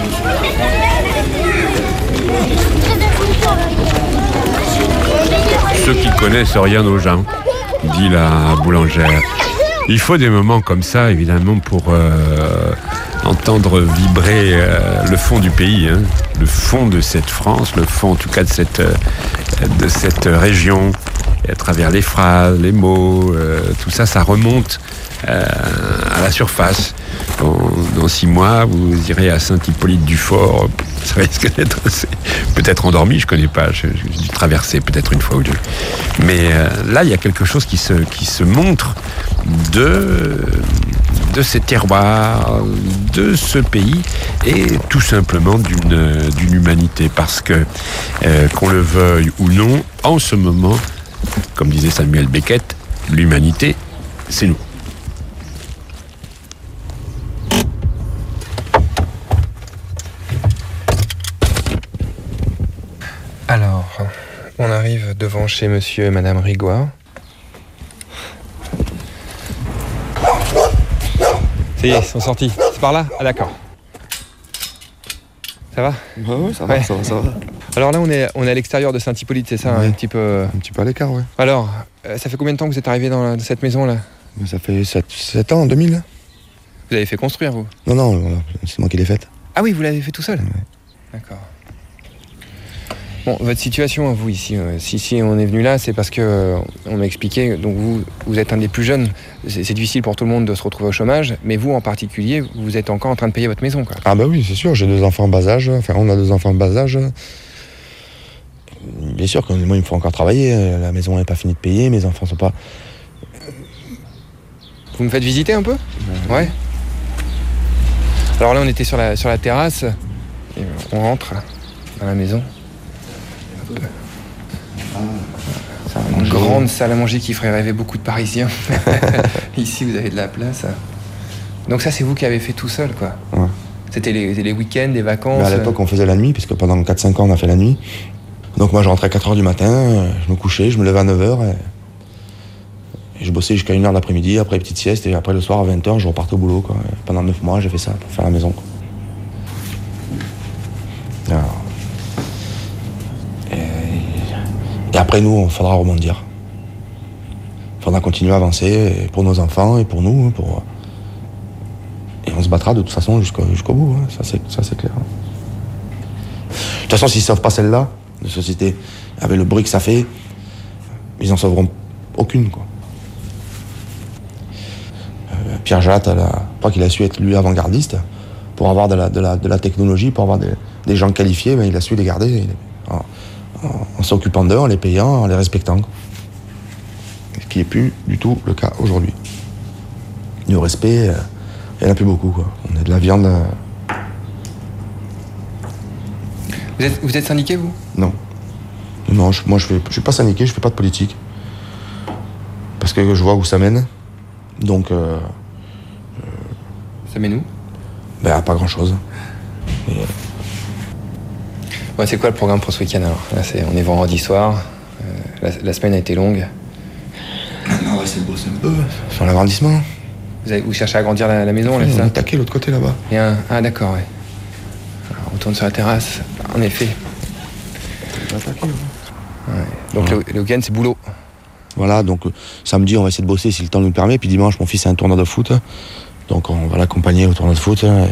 Ceux qui connaissent rien aux gens, dit la boulangère. Il faut des moments comme ça, évidemment, pour euh, entendre vibrer euh, le fond du pays, hein, le fond de cette France, le fond en tout cas de cette, euh, de cette région, et à travers les phrases, les mots, euh, tout ça, ça remonte euh, à la surface. Dans, dans six mois, vous irez à Saint-Hippolyte-du-Fort, ça risque d'être assez- peut-être endormi, je connais pas, je- j'ai dû traverser peut-être une fois ou deux. Mais euh, là, il y a quelque chose qui se, qui se montre de, de ces terroirs, de ce pays, et tout simplement d'une, d'une humanité. Parce que, euh, qu'on le veuille ou non, en ce moment, comme disait Samuel Beckett, l'humanité, c'est nous. Alors, on arrive devant chez monsieur et madame Rigoire. Ça y est, ils sont sortis. C'est par là? Ah d'accord. Ça va? Ouais, ouais, ça va, ça va, ça va. Alors là, on est, on est à l'extérieur de Saint-Hippolyte, c'est ça? Ouais. Un petit peu... Un petit peu à l'écart, ouais. Alors, euh, ça fait combien de temps que vous êtes arrivé dans, la- dans cette maison-là? Ça fait sept ans, en deux mille. Vous avez fait construire, vous? Non, non, voilà, c'est moi qui l'ai faite. Ah oui, vous l'avez fait tout seul? D'accord. Bon, votre situation, vous, ici, euh, si, si on est venu là, c'est parce que euh, on m'a expliqué, donc vous, vous êtes un des plus jeunes. C'est c'est difficile pour tout le monde de se retrouver au chômage, mais vous, en particulier, vous êtes encore en train de payer votre maison, quoi. Ah bah oui, c'est sûr, j'ai deux enfants en bas âge. Enfin, on a deux enfants en bas âge. Bien sûr que moi, il me faut encore travailler. La maison n'est pas finie de payer, mes enfants sont pas... Vous me faites visiter un peu? Ouais. Alors là, on était sur la, sur la terrasse, et on rentre dans la maison. C'est une grande salle à manger qui ferait rêver beaucoup de Parisiens. Ici, vous avez de la place. Donc ça, c'est vous qui avez fait tout seul, quoi. Ouais. C'était les, les week-ends, les vacances. Mais à l'époque, on faisait la nuit, puisque pendant quatre cinq ans, on a fait la nuit. Donc moi, je rentrais à quatre heures du matin, je me couchais, je me levais à neuf heures, et, et je bossais jusqu'à une heure l'après-midi, après petite sieste, et après le soir à vingt heures, je repartais au boulot, quoi. Et pendant neuf mois, j'ai fait ça pour faire la maison, quoi. Alors, et, et après, nous, il faudra rebondir. Il on a continué à avancer pour nos enfants et pour nous. Pour... Et on se battra de toute façon jusqu'au, jusqu'au bout, hein. ça, c'est, ça c'est clair. De toute façon, s'ils ne sauvent pas celle-là, de société, avec le bruit que ça fait, ils n'en sauveront aucune, quoi. Euh, Pierre Jallatte, je crois qu'il a su être lui avant-gardiste pour avoir de la, de la, de la technologie, pour avoir des, des gens qualifiés, ben, il a su les garder en, en, en s'occupant d'eux, en les payant, en les respectant. Ce qui n'est plus du tout le cas aujourd'hui. Le respect, euh, il n'y en a plus beaucoup, quoi. On est de la viande. Euh... Vous êtes, vous êtes syndiqué, vous ? Non. Non, je, moi je ne suis pas syndiqué, je ne fais pas de politique. Parce que je vois où ça mène. Donc. Euh, euh, ça mène où ? Ben, à pas grand-chose. Et, euh... ouais, c'est quoi le programme pour ce week-end alors ? Là, c'est, on est vendredi soir. Euh, la, la semaine a été longue. On va essayer de bosser un peu sur l'agrandissement. Vous, avez, vous cherchez à agrandir la, la maison, là, oui, c'est on ça ? est taqué l'autre côté là-bas. Et un, ah, d'accord, ouais. Alors, on retourne sur la terrasse. En effet. On va taquer, ouais. Ouais. Donc ouais. Le, le week-end, c'est boulot. Voilà, donc euh, samedi, on va essayer de bosser si le temps nous le permet. Puis dimanche, mon fils a un tournoi de foot. Donc on va l'accompagner au tournoi de foot. Et...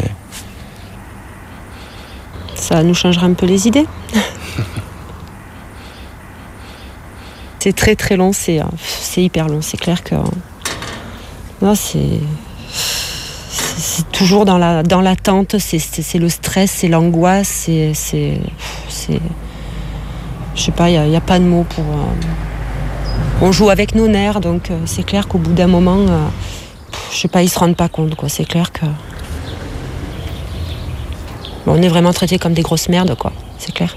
Ça nous changera un peu les idées. C'est très très long, c'est, c'est hyper long. C'est clair que non, c'est, c'est, c'est toujours dans, la, dans l'attente, c'est, c'est, c'est le stress, c'est l'angoisse, c'est... c'est, c'est je sais pas, il n'y a, a pas de mots pour... Euh, on joue avec nos nerfs, donc euh, c'est clair qu'au bout d'un moment, euh, je sais pas, ils se rendent pas compte, quoi. C'est clair que... Bon, on est vraiment traités comme des grosses merdes, quoi. C'est clair.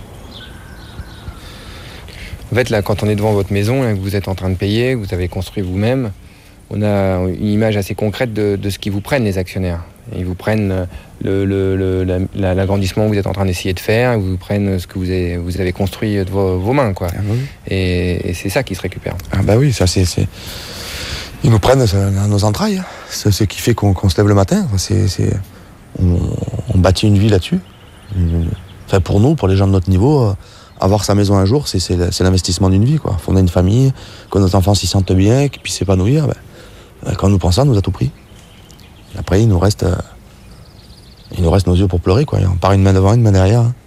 En fait, là, quand on est devant votre maison, là, que vous êtes en train de payer, que vous avez construit vous-même, on a une image assez concrète de, de ce qu'ils vous prennent, les actionnaires. Ils vous prennent le, le, le, la, l'agrandissement que vous êtes en train d'essayer de faire, ils vous prennent ce que vous avez, vous avez construit de vos, vos mains, quoi. Ah, oui. et, et c'est ça qui se récupère. Ah bah oui, ça c'est... c'est... Ils nous prennent à nos entrailles. C'est ce qui fait qu'on, qu'on se lève le matin. C'est, c'est... On, on bâtit une vie là-dessus. Enfin, pour nous, pour les gens de notre niveau, avoir sa maison un jour, c'est, c'est, c'est l'investissement d'une vie, quoi. Fonder une famille, que nos enfants s'y sentent bien, qu'ils puissent s'épanouir. Ben, quand on nous prend ça, on nous a tout pris. Après, il nous reste, euh, il nous reste nos yeux pour pleurer, quoi. On part une main devant, une main derrière. Hein.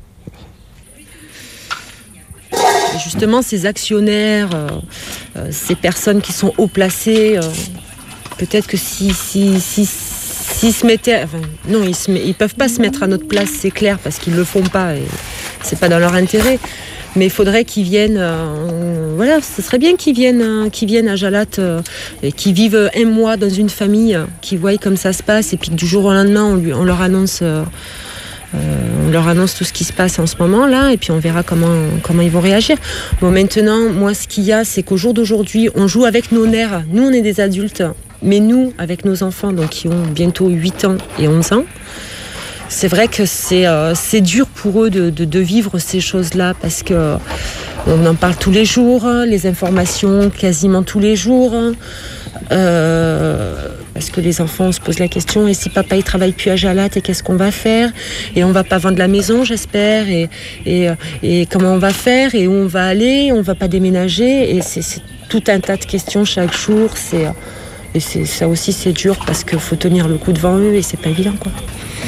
Justement, ces actionnaires, euh, euh, ces personnes qui sont haut placées, euh, peut-être que si, si, si, s'ils se mettaient, enfin, non, ils se, ils peuvent pas se mettre à notre place, c'est clair, parce qu'ils le font pas et c'est pas dans leur intérêt. Mais il faudrait qu'ils viennent, euh, voilà, ce serait bien qu'ils viennent, euh, qu'ils viennent à Jallatte euh, et qu'ils vivent un mois dans une famille, euh, qu'ils voient comme ça se passe et puis que du jour au lendemain, on, lui, on leur annonce, euh, euh, on leur annonce tout ce qui se passe en ce moment là et puis on verra comment comment ils vont réagir. Bon, maintenant, moi, ce qu'il y a, c'est qu'au jour d'aujourd'hui, on joue avec nos nerfs. Nous, on est des adultes, mais nous, avec nos enfants, donc qui ont bientôt huit ans et onze ans. C'est vrai que c'est, euh, c'est dur pour eux de, de, de vivre ces choses-là parce que on en parle tous les jours, les informations quasiment tous les jours. Euh, parce que les enfants se posent la question, et si papa il travaille plus à Jallatte, et qu'est-ce qu'on va faire ? Et on va pas vendre la maison, j'espère, et, et, et comment on va faire ? Et où on va aller ? On va pas déménager ? Et c'est, c'est tout un tas de questions chaque jour. C'est, et c'est, ça aussi c'est dur parce qu'il faut tenir le coup devant eux et c'est pas évident, quoi.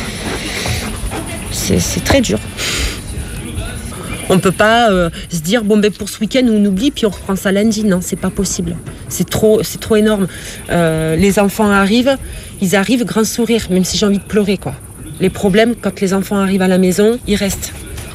C'est, c'est très dur. On ne peut pas euh, se dire, bon, ben, pour ce week-end, on oublie, puis on reprend ça lundi. Non, c'est pas possible. C'est trop, c'est trop énorme. Euh, les enfants arrivent, ils arrivent grand sourire, même si j'ai envie de pleurer, quoi. Les problèmes, quand les enfants arrivent à la maison, ils restent.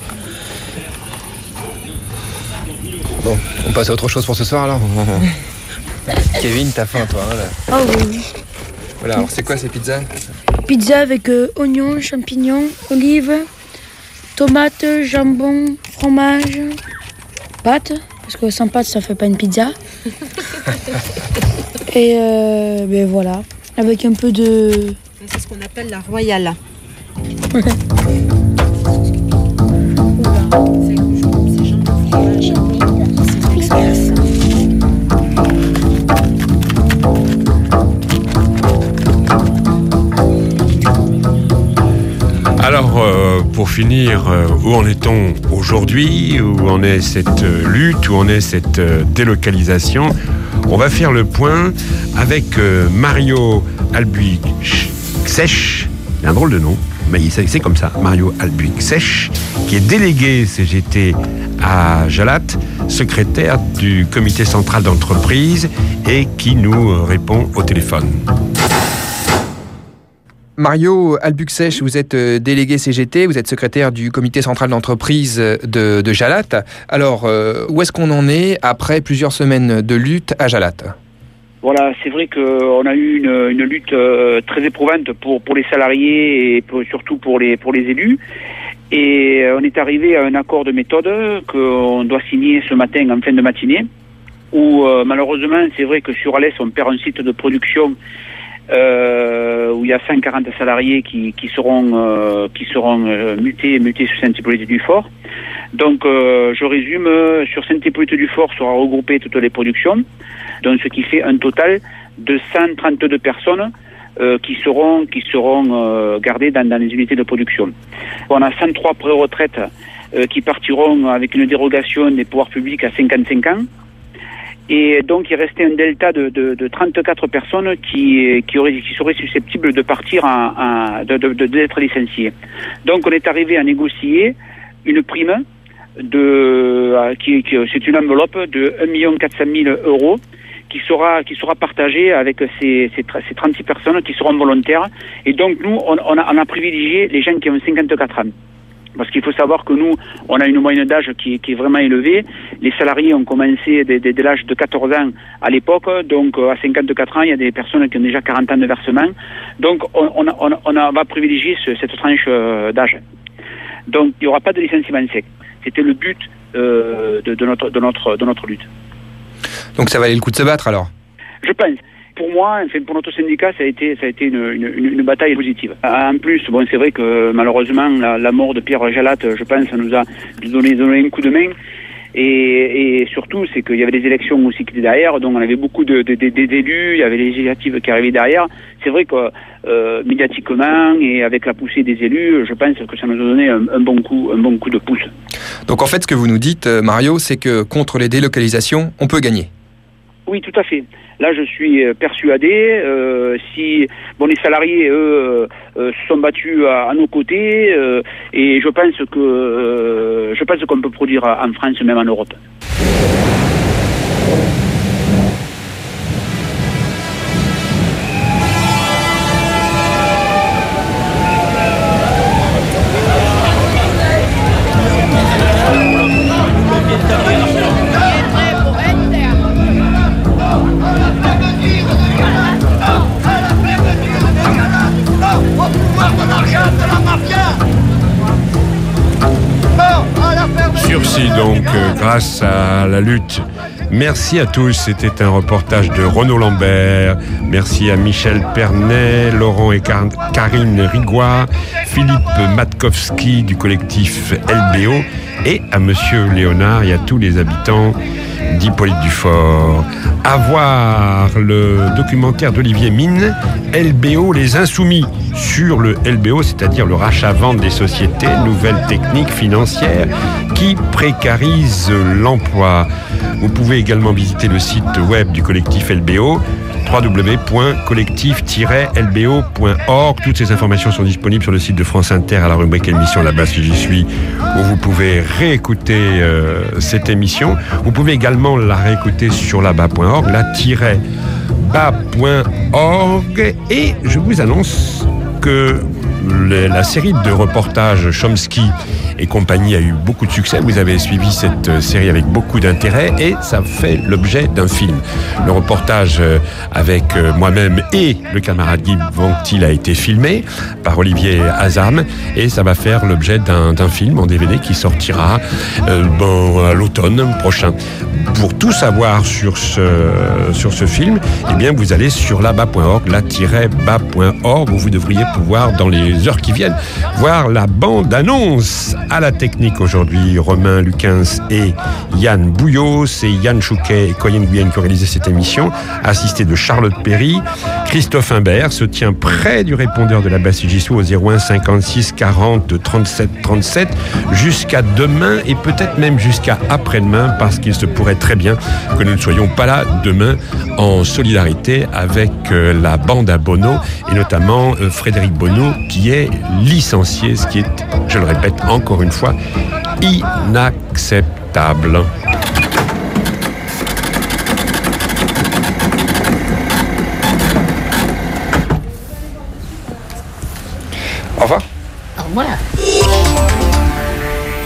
Bon, on passe à autre chose pour ce soir, alors. Kevin, t'as faim, toi, hein, là. Ah oui. Voilà, alors c'est quoi ces pizzas ? Pizza avec euh, oignons, champignons, olives, tomates, jambon, fromage, pâtes, parce que sans pâtes ça fait pas une pizza. Et euh, ben voilà, avec un peu de... C'est ce qu'on appelle la royale. Alors, euh, pour finir, euh, où en est-on aujourd'hui ? Où en est cette euh, lutte ? Où en est cette euh, délocalisation ? On va faire le point avec euh, Mario Albuic-Sèche, il a un drôle de nom, mais c'est, c'est comme ça, Mario Albuic-Sèche, qui est délégué C G T à Jalat, secrétaire du comité central d'entreprise et qui nous répond au téléphone. Mario Albuic-Sèche, vous êtes délégué C G T, vous êtes secrétaire du comité central d'entreprise de, de Jalat. Alors, euh, où est-ce qu'on en est après plusieurs semaines de lutte à Jalat ? Voilà, c'est vrai qu'on a eu une, une lutte euh, très éprouvante pour, pour les salariés et pour, surtout pour les, pour les élus. Et on est arrivé à un accord de méthode qu'on doit signer ce matin en fin de matinée, où euh, malheureusement, c'est vrai que sur Alès, on perd un site de production Euh, où il y a cent quarante salariés qui, qui seront, euh, qui seront euh, mutés, mutés sur Saint-Hippolyte-du-Fort. Donc, euh, je résume, sur Saint-Hippolyte-du-Fort sera regroupé toutes les productions, donc ce qui fait un total de cent trente-deux personnes euh, qui seront, qui seront euh, gardées dans, dans les unités de production. On a cent trois pré-retraites euh, qui partiront avec une dérogation des pouvoirs publics à cinquante-cinq ans. Et donc, il restait un delta de, de, de trente-quatre personnes qui, qui, auraient, qui seraient susceptibles de partir, en, en, de, de, de, d'être licenciées. Donc, on est arrivé à négocier une prime de, qui, qui, c'est une enveloppe de un million quatre cent mille euros qui sera, qui sera partagée avec ces, ces, ces trente-six personnes qui seront volontaires. Et donc, nous, on, on, a, on a privilégié les gens qui ont cinquante-quatre ans. Parce qu'il faut savoir que nous, on a une moyenne d'âge qui, qui est vraiment élevée. Les salariés ont commencé dès, dès, dès l'âge de quatorze ans à l'époque. Donc, à cinquante-quatre ans, il y a des personnes qui ont déjà quarante ans de versement. Donc, on, on, on, on va privilégier ce, cette tranche d'âge. Donc, il n'y aura pas de licenciement sec. C'était le but euh, de, de, notre, de, notre, de notre lutte. Donc, ça valait le coup de se battre, alors ? Je pense. Pour moi, enfin, pour notre syndicat, ça a été, ça a été une, une, une bataille positive. En plus, bon, c'est vrai que malheureusement, la, la mort de Pierre Jalat, je pense, ça nous a donné, donné un coup de main. Et, et surtout, c'est qu'il y avait des élections aussi qui étaient derrière, donc on avait beaucoup de, de, de, d'élus, il y avait les législatives qui arrivaient derrière. C'est vrai que euh, médiatiquement et avec la poussée des élus, je pense que ça nous a donné un, un bon coup, un bon coup de pouce. Donc en fait, ce que vous nous dites, Mario, c'est que contre les délocalisations, on peut gagner. Oui, tout à fait. Là, je suis persuadé, euh, si bon, les salariés, eux, euh, se sont battus à, à nos côtés, euh, et je pense que euh, je pense qu'on peut produire en France, même en Europe. Sursis donc euh, grâce à la lutte. Merci à tous, c'était un reportage de Renaud Lambert. Merci à Michel Pernet, Laurent et Car- Karine Rigoire, Philippe Matkowski du collectif L B O et à Monsieur Léonard et à tous les habitants d'Hippolyte-du-Fort. À voir le documentaire d'Olivier Mine, L B O Les Insoumis, sur le L B O, c'est-à-dire le rachat-vente des sociétés, nouvelles techniques financières qui précarisent l'emploi. Vous pouvez également visiter le site web du collectif L B O, w w w point collectif tiret l b o point org. Toutes ces informations sont disponibles sur le site de France Inter à la rubrique émission Là-bas si j'y suis, où vous pouvez réécouter euh, cette émission. Vous pouvez également la réécouter sur là-bas point org, la tiret bas point org. Et je vous annonce que le, la série de reportages Chomsky et compagnie a eu beaucoup de succès. Vous avez suivi cette série avec beaucoup d'intérêt et ça fait l'objet d'un film. Le reportage avec moi-même et le camarade Guy Ventil a été filmé par Olivier Hazam et ça va faire l'objet d'un, d'un film en D V D qui sortira euh, bon, à l'automne prochain. Pour tout savoir sur ce, sur ce film, eh bien vous allez sur là-bas point org, la tiret bas point org, où vous devriez pouvoir dans les les heures qui viennent, voir la bande-annonce. À la technique aujourd'hui, Romain Lucas et Yann Bouillot. C'est Yann Chouquet et Coyenne Guyenne qui ont réalisé cette émission, assisté de Charlotte Perry. Christophe Imbert se tient près du répondeur de la Bastille Gissou au zéro un cinquante-six quarante trente-sept trente-sept jusqu'à demain et peut-être même jusqu'à après-demain, parce qu'il se pourrait très bien que nous ne soyons pas là demain en solidarité avec euh, la bande à Bono et notamment euh, Frédéric Bono qui est licencié, ce qui est, je le répète encore une fois, inacceptable. Au revoir. Au revoir.